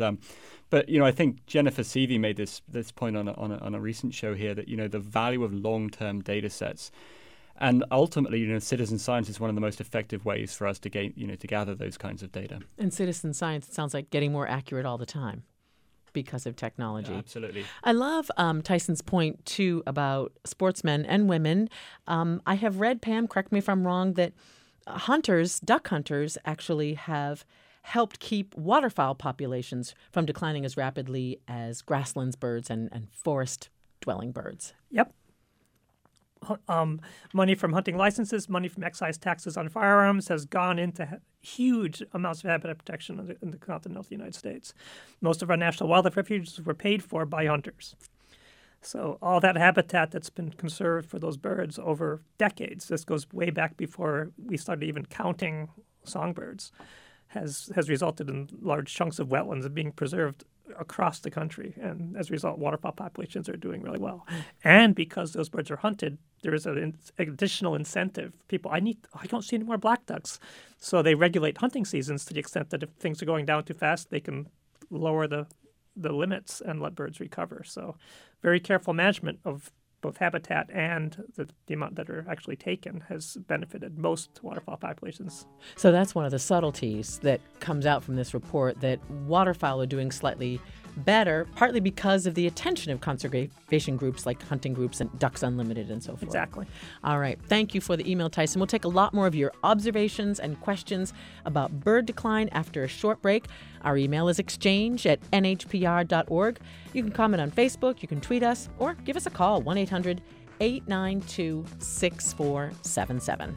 I think Jennifer Seavey made this point on a recent show here that, the value of long-term data sets. And ultimately, citizen science is one of the most effective ways for us to gain, to gather those kinds of data. And citizen science, it sounds like getting more accurate all the time because of technology. Yeah, absolutely. I love Tyson's point, too, about sportsmen and women. I have read, Pam, correct me if I'm wrong, that duck hunters actually have helped keep waterfowl populations from declining as rapidly as grasslands birds and forest-dwelling birds. Yep. Money from hunting licenses, money from excise taxes on firearms has gone into huge amounts of habitat protection in the continental United States. Most of our national wildlife refuges were paid for by hunters. So all that habitat that's been conserved for those birds over decades, this goes way back before we started even counting songbirds, has resulted in large chunks of wetlands being preserved across the country. And as a result, waterfowl populations are doing really well. And because those birds are hunted, there is an additional incentive. I don't see any more black ducks. So they regulate hunting seasons to the extent that if things are going down too fast, they can lower the limits and let birds recover. So very careful management of both habitat and the amount that are actually taken has benefited most waterfowl populations. So that's one of the subtleties that comes out from this report, that waterfowl are doing slightly better, partly because of the attention of conservation groups like hunting groups and Ducks Unlimited and so forth. Exactly. All right. Thank you for the email, Tyson. We'll take a lot more of your observations and questions about bird decline after a short break. Our email is exchange@nhpr.org. You can comment on Facebook, you can tweet us, or give us a call, 1-800-892-6477.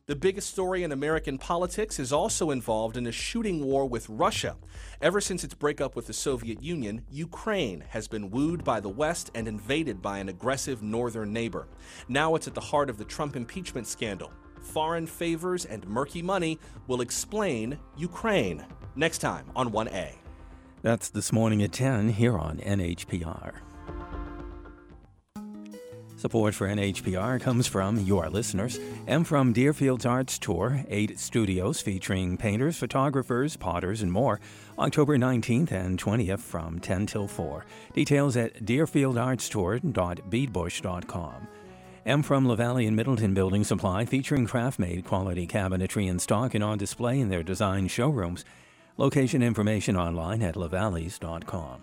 The biggest story in American politics is also involved in a shooting war with Russia. Ever since its breakup with the Soviet Union, Ukraine has been wooed by the West and invaded by an aggressive northern neighbor. Now it's at the heart of the Trump impeachment scandal. Foreign favors and murky money will explain Ukraine. Next time on 1A. That's This Morning at 10 here on NHPR. Support for NHPR comes from your listeners and from Deerfield's Arts Tour, 8 studios featuring painters, photographers, potters, and more, October 19th and 20th from 10 till 4. Details at deerfieldartstour.beadbush.com. And from LaValle and Middleton Building Supply, featuring craft-made quality cabinetry in stock and on display in their design showrooms. Location information online at lavalleys.com.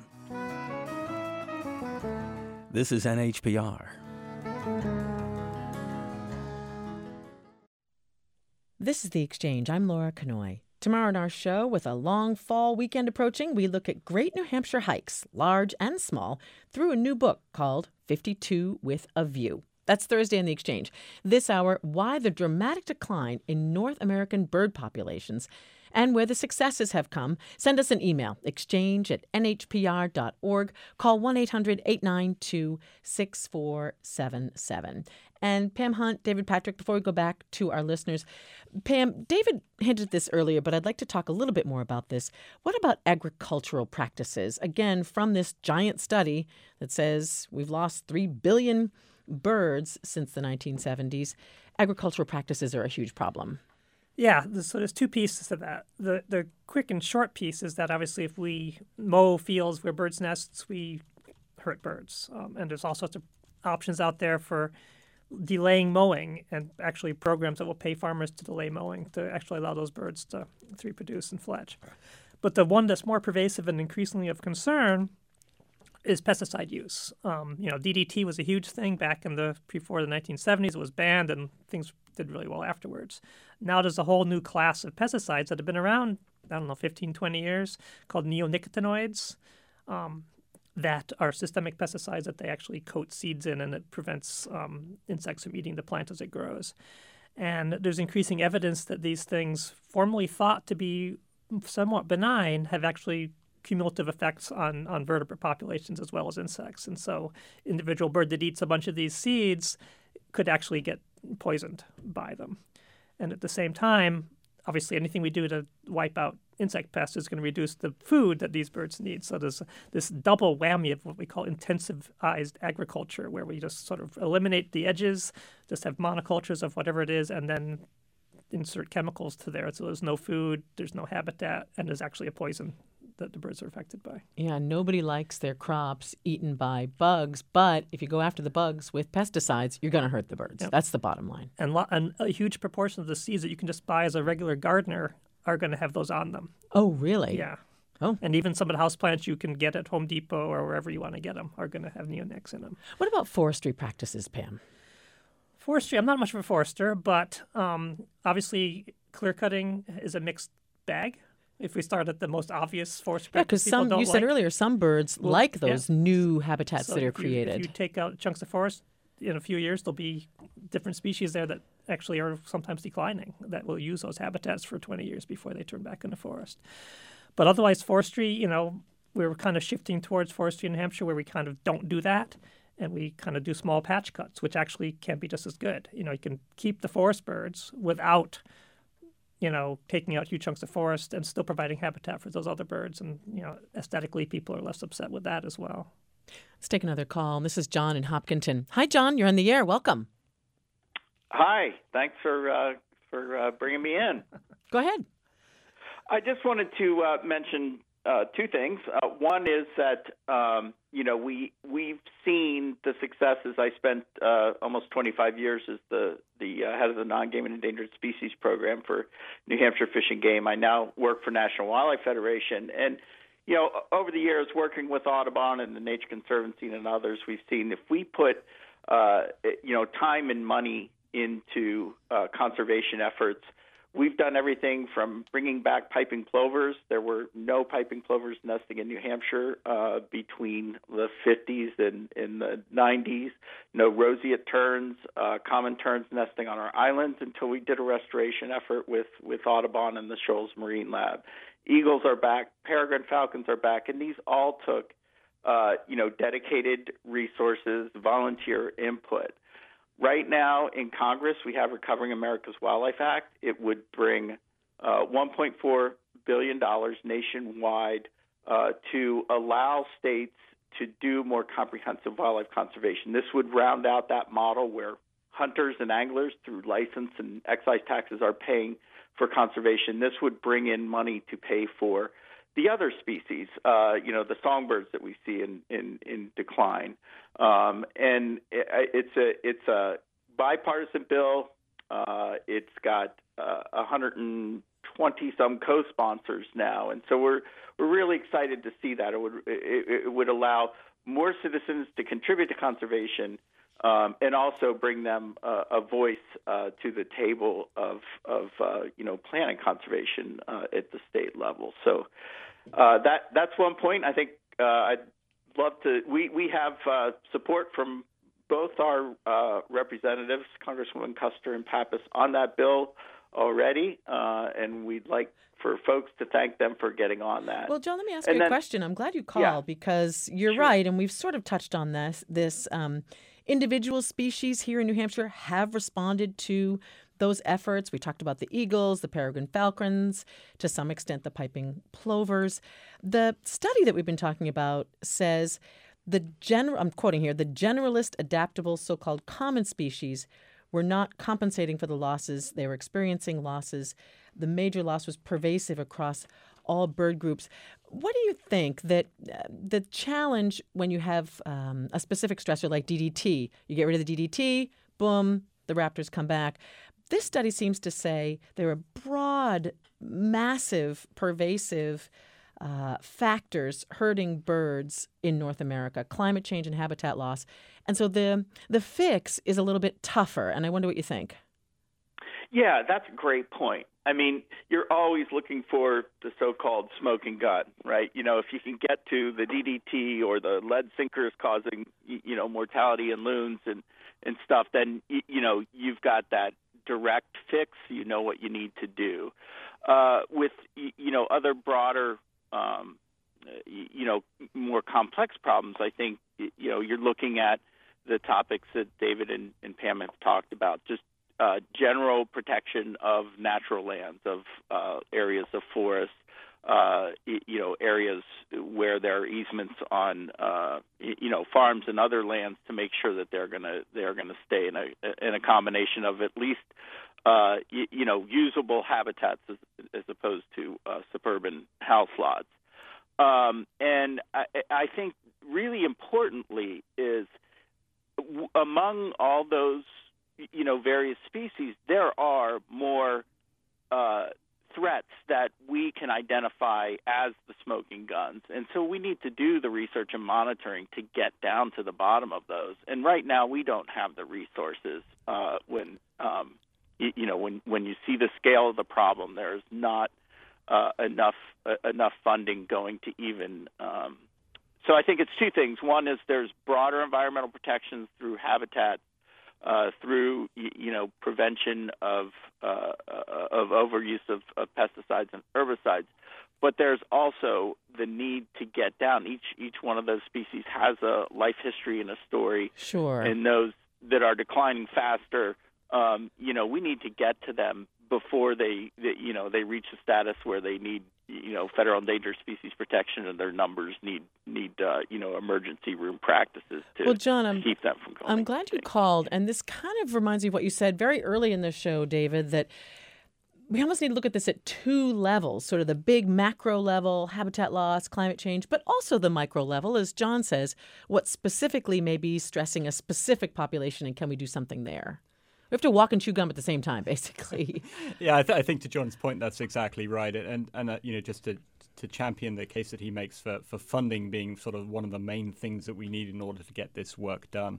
This is NHPR. This is The Exchange. I'm Laura Kanoy. Tomorrow in our show, with a long fall weekend approaching, we look at great New Hampshire hikes, large and small, through a new book called 52 with a View. That's Thursday in The Exchange. This hour, why the dramatic decline in North American bird populations and where the successes have come. Send us an email, exchange@nhpr.org. Call 1-800-892-6477. And Pam Hunt, David Patrick, before we go back to our listeners, Pam, David hinted at this earlier, but I'd like to talk a little bit more about this. What about agricultural practices? Again, from this giant study that says we've lost 3 billion birds since the 1970s, agricultural practices are a huge problem. Yeah, so there's two pieces to that. The quick and short piece is that obviously if we mow fields where birds' nests, we hurt birds. And there's all sorts of options out there for delaying mowing and actually programs that will pay farmers to delay mowing to actually allow those birds to reproduce and fledge. But the one that's more pervasive and increasingly of concern is pesticide use. DDT was a huge thing back in before the 1970s. It was banned, and things did really well afterwards. Now there's a whole new class of pesticides that have been around, 15, 20 years, called neonicotinoids, that are systemic pesticides that they actually coat seeds in, and it prevents insects from eating the plant as it grows. And there's increasing evidence that these things, formerly thought to be somewhat benign, have actually cumulative effects on vertebrate populations as well as insects. And so individual bird that eats a bunch of these seeds could actually get poisoned by them. And at the same time, obviously anything we do to wipe out insect pests is going to reduce the food that these birds need. So there's this double whammy of what we call intensivized agriculture, where we just sort of eliminate the edges, just have monocultures of whatever it is, and then insert chemicals to there. So there's no food, there's no habitat, and there's actually a poison that the birds are affected by. Yeah, nobody likes their crops eaten by bugs, but if you go after the bugs with pesticides, you're going to hurt the birds. Yep. That's the bottom line. And a huge proportion of the seeds that you can just buy as a regular gardener are going to have those on them. Oh, really? Yeah. Oh. And even some of the houseplants you can get at Home Depot or wherever you want to get them are going to have neonics in them. What about forestry practices, Pam? Forestry, I'm not much of a forester, but obviously clear cutting is a mixed bag. If we start at the most obvious forest practice, because you said earlier, some birds like those new habitats that are created. If you take out chunks of forest, in a few years there'll be different species there that actually are sometimes declining that will use those habitats for 20 years before they turn back into forest. But otherwise, forestry, we're kind of shifting towards forestry in New Hampshire where we kind of don't do that, and we kind of do small patch cuts, which actually can be just as good. You can keep the forest birds without taking out huge chunks of forest and still providing habitat for those other birds. And, aesthetically, people are less upset with that as well. Let's take another call. This is John in Hopkinton. Hi, John. You're on the air. Welcome. Hi. Thanks for bringing me in. Go ahead. I just wanted to mention two things. One is that, we've seen the successes. I spent almost 25 years as the head of the Non-Game and Endangered Species Program for New Hampshire Fish and Game. I now work for National Wildlife Federation. And, over the years, working with Audubon and the Nature Conservancy and others, we've seen if we put, time and money into conservation efforts, we've done everything from bringing back piping plovers. There were no piping plovers nesting in New Hampshire between the 50s and the 90s. No roseate terns, common terns nesting on our islands until we did a restoration effort with Audubon and the Shoals Marine Lab. Eagles are back, peregrine falcons are back, and these all took dedicated resources, volunteer input. Right now in Congress, we have Recovering America's Wildlife Act. It would bring $1.4 billion nationwide to allow states to do more comprehensive wildlife conservation. This would round out that model where hunters and anglers through license and excise taxes are paying for conservation. This would bring in money to pay for the other species, the songbirds that we see in decline. And it's a bipartisan bill. It's got 120 some co-sponsors now, and so we're really excited to see that. It would allow more citizens to contribute to conservation, and also bring them a voice to the table of planning conservation at the state level. So that's one point. I think I'd love to. We have support from both our representatives, Congresswoman Custer and Pappas, on that bill already, and we'd like for folks to thank them for getting on that. Well, John, let me ask you a question. I'm glad you called because you're right, and we've sort of touched on this. Individual species here in New Hampshire have responded to those efforts. We talked about the eagles, the peregrine falcons, to some extent the piping plovers. The study that we've been talking about says I'm quoting here, the generalist adaptable so-called common species were not compensating for the losses. They were experiencing losses. The major loss was pervasive across all bird groups. What do you think that the challenge when you have a specific stressor like DDT, you get rid of the DDT, boom, the raptors come back. This study seems to say there are broad, massive, pervasive factors hurting birds in North America, climate change and habitat loss. And so the fix is a little bit tougher, and I wonder what you think. Yeah, that's a great point. I mean, you're always looking for the so-called smoking gun, right? If you can get to the DDT or the lead sinkers causing, mortality in loons and stuff, then, you've got that direct fix. You know what you need to do. With, other broader, more complex problems, I think, you're looking at the topics that David and Pam have talked about, just general protection of natural lands, of areas of forest, areas where there are easements on, farms and other lands to make sure that they're gonna stay in a combination of at least, usable habitats as opposed to suburban house lots. And I think really importantly is among all those various species, there are more threats that we can identify as the smoking guns. And so we need to do the research and monitoring to get down to the bottom of those. And right now we don't have the resources when you see the scale of the problem, there's not enough funding going to even so I think it's two things. One is there's broader environmental protections through habitat, through prevention of overuse of pesticides and herbicides, but there's also the need to get down. Each one of those species has a life history and a story. Sure. And those that are declining faster, we need to get to them before they reach a status where they need federal endangered species protection, and their numbers need emergency room practices to keep them from going. I'm glad you called, and this kind of reminds me of what you said very early in the show, David, that we almost need to look at this at two levels, sort of the big macro level, habitat loss, climate change, but also the micro level, as John says, what specifically may be stressing a specific population, and can we do something there? We have to walk and chew gum at the same time, basically. Yeah, I think to John's point, that's exactly right. And just to champion the case that he makes for funding being sort of one of the main things that we need in order to get this work done.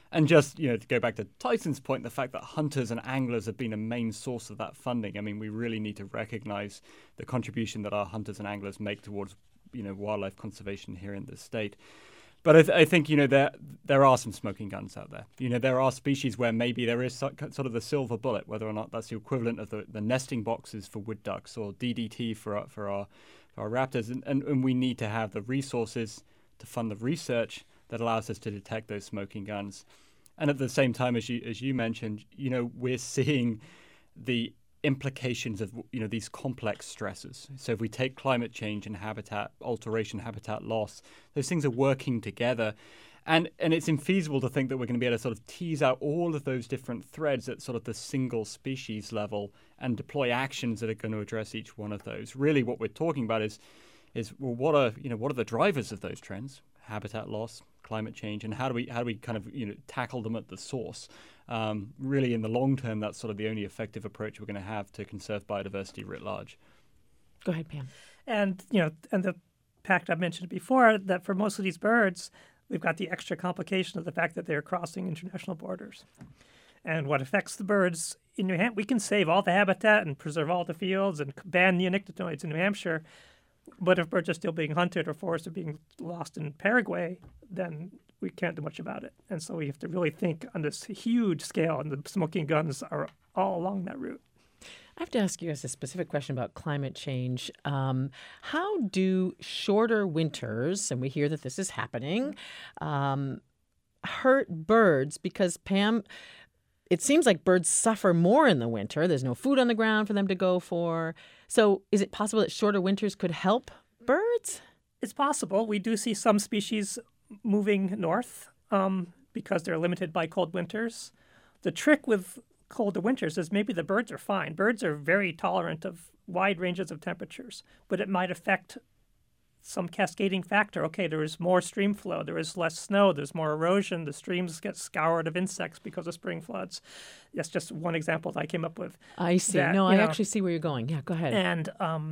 And just, to go back to Tyson's point, the fact that hunters and anglers have been a main source of that funding, I mean, we really need to recognize the contribution that our hunters and anglers make towards, wildlife conservation here in the state. But I think, there are some smoking guns out there. There are species where maybe there is sort of the silver bullet, whether or not that's the equivalent of the nesting boxes for wood ducks or DDT for our raptors. And we need to have the resources to fund the research that allows us to detect those smoking guns. And at the same time, as you mentioned, we're seeing the implications of these complex stresses. So if we take climate change and habitat alteration, habitat loss, those things are working together. And it's infeasible to think that we're going to be able to sort of tease out all of those different threads at sort of the single species level and deploy actions that are going to address each one of those. Really what we're talking about is what are the drivers of those trends? Habitat loss, climate change, and how do we kind of tackle them at the source? Really, in the long term, that's sort of the only effective approach we're going to have to conserve biodiversity writ large. Go ahead, Pam. And and the fact I mentioned before that for most of these birds, we've got the extra complication of the fact that they're crossing international borders. And what affects the birds in New Hampshire, we can save all the habitat and preserve all the fields and ban neonicotinoids in New Hampshire. But if birds are still being hunted or forests are being lost in Paraguay, then we can't do much about it. And so we have to really think on this huge scale, and the smoking guns are all along that route. I have to ask you guys a specific question about climate change. How do shorter winters, and we hear that this is happening, hurt birds? Because, Pam, it seems like birds suffer more in the winter. There's no food on the ground for them to go for. So is it possible that shorter winters could help birds? It's possible. We do see some species moving north because they're limited by cold winters. The trick with colder winters is maybe the birds are fine. Birds are very tolerant of wide ranges of temperatures, but it might affect some cascading factor. Okay, there is more stream flow, there is less snow, there's more erosion, the streams get scoured of insects because of spring floods. That's just one example that I came up with. I see. I actually see where you're going. Yeah, go ahead. And,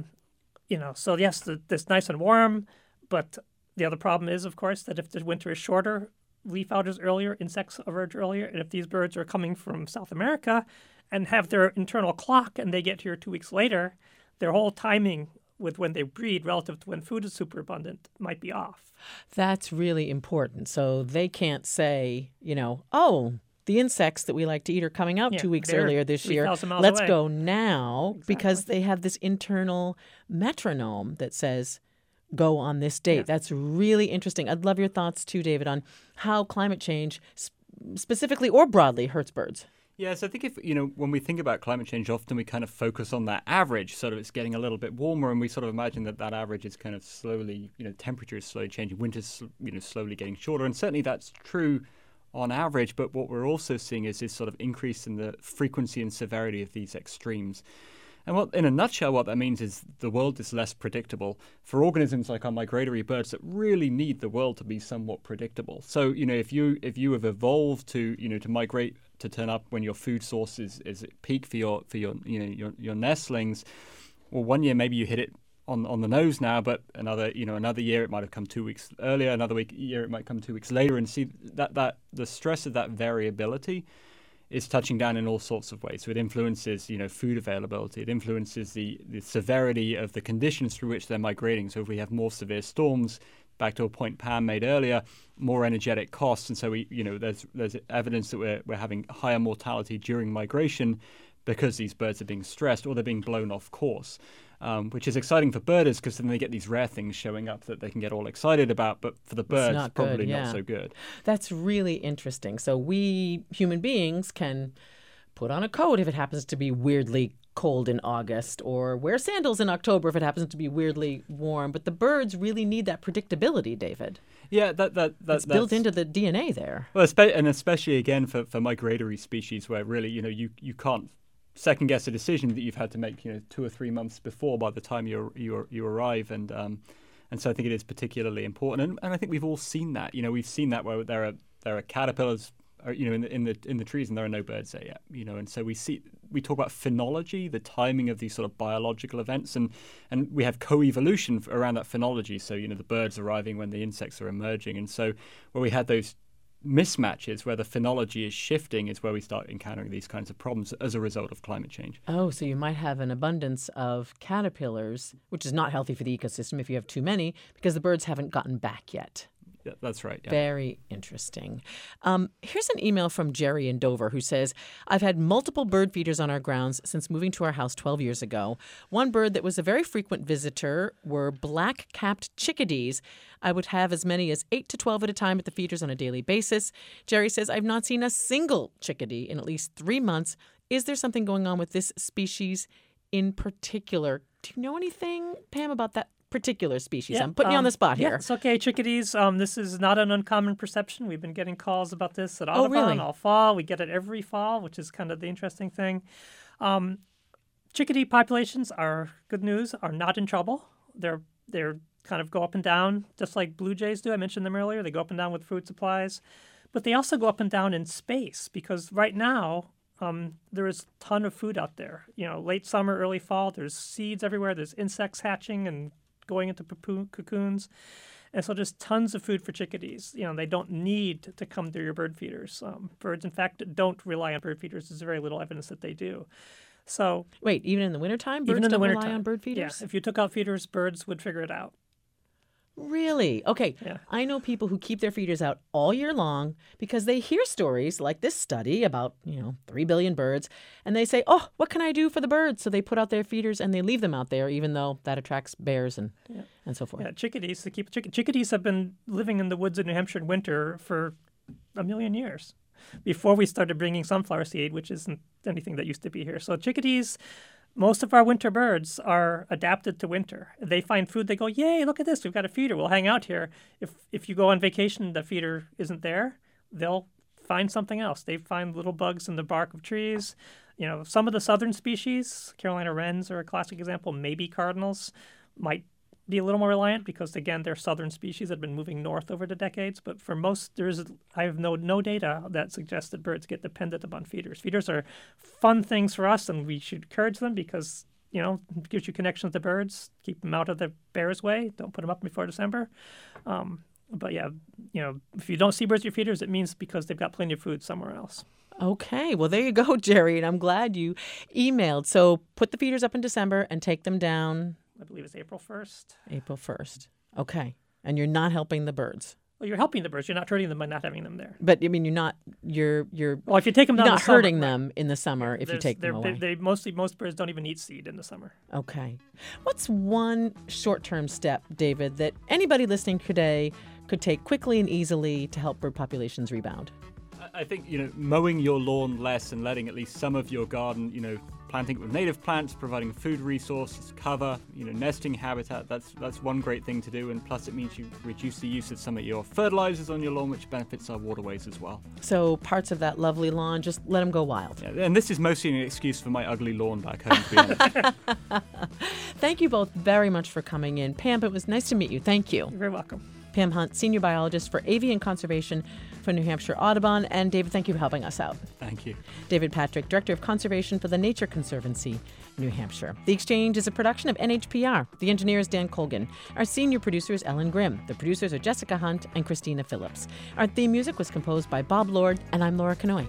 so yes, it's nice and warm, but the other problem is, of course, that if the winter is shorter, leaf out is earlier, insects emerge earlier, and if these birds are coming from South America and have their internal clock and they get here 2 weeks later, their whole timing with when they breed relative to when food is super abundant might be off. That's really important. So they can't say, oh, the insects that we like to eat are coming out 2 weeks earlier this year. Let's go now, because they have this internal metronome that says, go on this date. Yeah. That's really interesting. I'd love your thoughts too, David, on how climate change specifically or broadly hurts birds. Yes, I think when we think about climate change, often we kind of focus on that average, sort of it's getting a little bit warmer, and we sort of imagine that average is kind of slowly, temperature is slowly changing, winter's, slowly getting shorter, and certainly that's true on average, but what we're also seeing is this sort of increase in the frequency and severity of these extremes. And in a nutshell, what that means is the world is less predictable for organisms like our migratory birds that really need the world to be somewhat predictable. So, if you have evolved to migrate to turn up when your food source is at peak for your nestlings, well, 1 year maybe you hit it on the nose now, but another year it might have come 2 weeks earlier, another year it might come 2 weeks later, and see that the stress of that variability is touching down in all sorts of ways. So it influences, food availability. It influences the severity of the conditions through which they're migrating. So if we have more severe storms, back to a point Pam made earlier, more energetic costs. And so there's evidence that we're having higher mortality during migration because these birds are being stressed or they're being blown off course. Which is exciting for birders because then they get these rare things showing up that they can get all excited about, but for the birds, not so good. That's really interesting. So we human beings can put on a coat if it happens to be weirdly cold in August, or wear sandals in October if it happens to be weirdly warm. But the birds really need that predictability, David. Yeah, that's built into the DNA there. Well, and especially again for migratory species where really you can't second guess a decision that you've had to make 2 or 3 months before by the time you arrive, and so I think it is particularly important, and I think we've all seen that. We've seen that where there are caterpillars in the trees and there are no birds there yet. And so we talk about phenology, the timing of these sort of biological events, and we have co-evolution around that phenology. So the birds arriving when the insects are emerging, and so where we had those mismatches where the phenology is shifting is where we start encountering these kinds of problems as a result of climate change. Oh, so you might have an abundance of caterpillars, which is not healthy for the ecosystem if you have too many, because the birds haven't gotten back yet. Yeah, that's right. Yeah. Very interesting. Here's an email from Jerry in Dover who says, I've had multiple bird feeders on our grounds since moving to our house 12 years ago. One bird that was a very frequent visitor were black-capped chickadees. I would have as many as 8 to 12 at a time at the feeders on a daily basis. Jerry says, I've not seen a single chickadee in at least 3 months. Is there something going on with this species in particular? Do you know anything, Pam, about that particular species? I'm putting you on the spot here. Yeah, it's okay. Chickadees, this is not an uncommon perception. We've been getting calls about this at Audubon really? all fall. We get it every fall, which is kind of the interesting thing. Chickadee populations are, good news, are not in trouble. They're kind of go up and down, just like blue jays do. I mentioned them earlier. They go up and down with food supplies. But they also go up and down in space because right now there is a ton of food out there. Late summer, early fall, there's seeds everywhere. There's insects hatching and going into cocoons. And so there's tons of food for chickadees. They don't need to come to your bird feeders. Birds, in fact, don't rely on bird feeders. There's very little evidence that they do. So wait, even in the wintertime, birds don't rely on bird feeders? Yeah, if you took out feeders, birds would figure it out. Really? Okay. Yeah. I know people who keep their feeders out all year long because they hear stories like this study about, 3 billion birds, and they say, oh, what can I do for the birds? So they put out their feeders and they leave them out there, even though that attracts bears and so forth. Yeah, chickadees, to keep chickadees have been living in the woods in New Hampshire in winter for 1 million years before we started bringing sunflower seed, which isn't anything that used to be here. So chickadees, most of our winter birds are adapted to winter. They find food, they go, yay, look at this, we've got a feeder, we'll hang out here. If you go on vacation, the feeder isn't there, they'll find something else. They find little bugs in the bark of trees. Some of the southern species, Carolina wrens are a classic example, maybe cardinals, might be a little more reliant because, again, they're southern species that have been moving north over the decades. But for most, I have no data that suggests that birds get dependent upon feeders. Feeders are fun things for us, and we should encourage them because, it gives you connections to birds. Keep them out of the bear's way. Don't put them up before December. But yeah, if you don't see birds at your feeders, it means because they've got plenty of food somewhere else. Okay, well, there you go, Jerry, and I'm glad you emailed. So put the feeders up in December and take them down. I believe it's April 1st. April 1st. Okay. And you're not helping the birds. Well, you're helping the birds. You're not hurting them by not having them there. But, you're well, if you take them down you're not the summer, hurting them in the summer if you take them away. Most birds don't even eat seed in the summer. Okay. What's one short-term step, David, that anybody listening today could take quickly and easily to help bird populations rebound? I think, mowing your lawn less and letting at least some of your garden, planting it with native plants, providing food resources, cover, nesting habitat, that's one great thing to do. And plus it means you reduce the use of some of your fertilizers on your lawn, which benefits our waterways as well. So parts of that lovely lawn, just let them go wild. Yeah, and this is mostly an excuse for my ugly lawn back home, to be honest. Thank you both very much for coming in. Pam, it was nice to meet you. Thank you. You're very welcome. Pam Hunt, Senior Biologist for Avian Conservation for New Hampshire Audubon. And David, thank you for helping us out. Thank you. David Patrick, Director of Conservation for the Nature Conservancy, New Hampshire. The Exchange is a production of NHPR. The engineer is Dan Colgan. Our senior producer is Ellen Grimm. The producers are Jessica Hunt and Christina Phillips. Our theme music was composed by Bob Lord, and I'm Laura Canoy.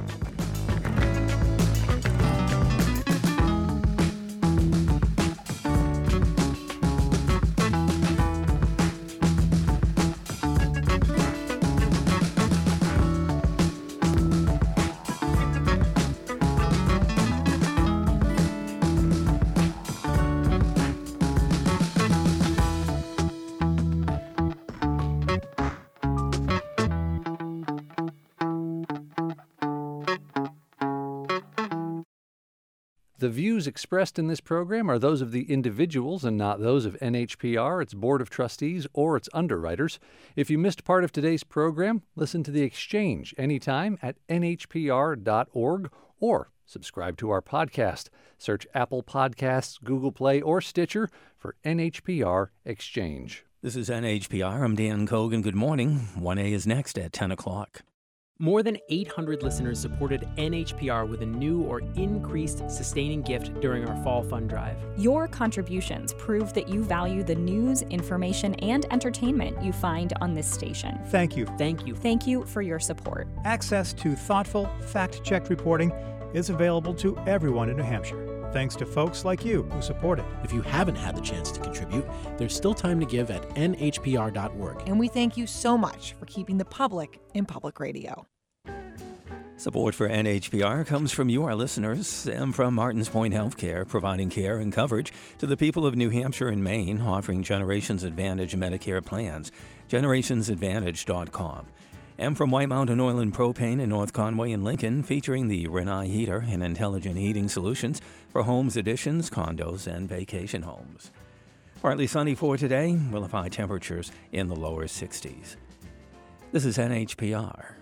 The views expressed in this program are those of the individuals and not those of NHPR, its Board of Trustees, or its underwriters. If you missed part of today's program, listen to The Exchange anytime at nhpr.org or subscribe to our podcast. Search Apple Podcasts, Google Play, or Stitcher for NHPR Exchange. This is NHPR. I'm Dan Colgan. Good morning. 1A is next at 10 o'clock. More than 800 listeners supported NHPR with a new or increased sustaining gift during our Fall Fund Drive. Your contributions prove that you value the news, information, and entertainment you find on this station. Thank you. Thank you. Thank you for your support. Access to thoughtful, fact-checked reporting is available to everyone in New Hampshire, thanks to folks like you who support it. If you haven't had the chance to contribute, there's still time to give at nhpr.org. And we thank you so much for keeping the public in public radio. Support for NHPR comes from you, our listeners, and from Martins Point Healthcare, providing care and coverage to the people of New Hampshire and Maine, offering Generations Advantage Medicare plans. GenerationsAdvantage.com. And from White Mountain Oil and Propane in North Conway and Lincoln, featuring the Rinnai heater and intelligent heating solutions for homes, additions, condos, and vacation homes. Partly sunny for today. We'll have high temperatures in the lower 60s. This is NHPR.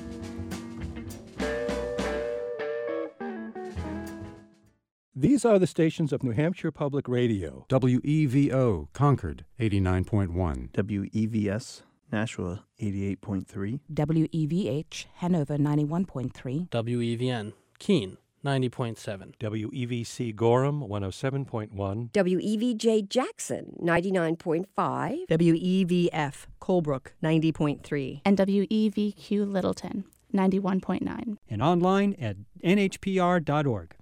These are the stations of New Hampshire Public Radio. WEVO, Concord, 89.1. WEVS, Nashua, 88.3. WEVH, Hanover 91.3. WEVN, Keene, 90.7. WEVC Gorham, 107.1. WEVJ Jackson, 99.5. WEVF, Colebrook 90.3. And WEVQ Littleton, 91.9. And online at nhpr.org.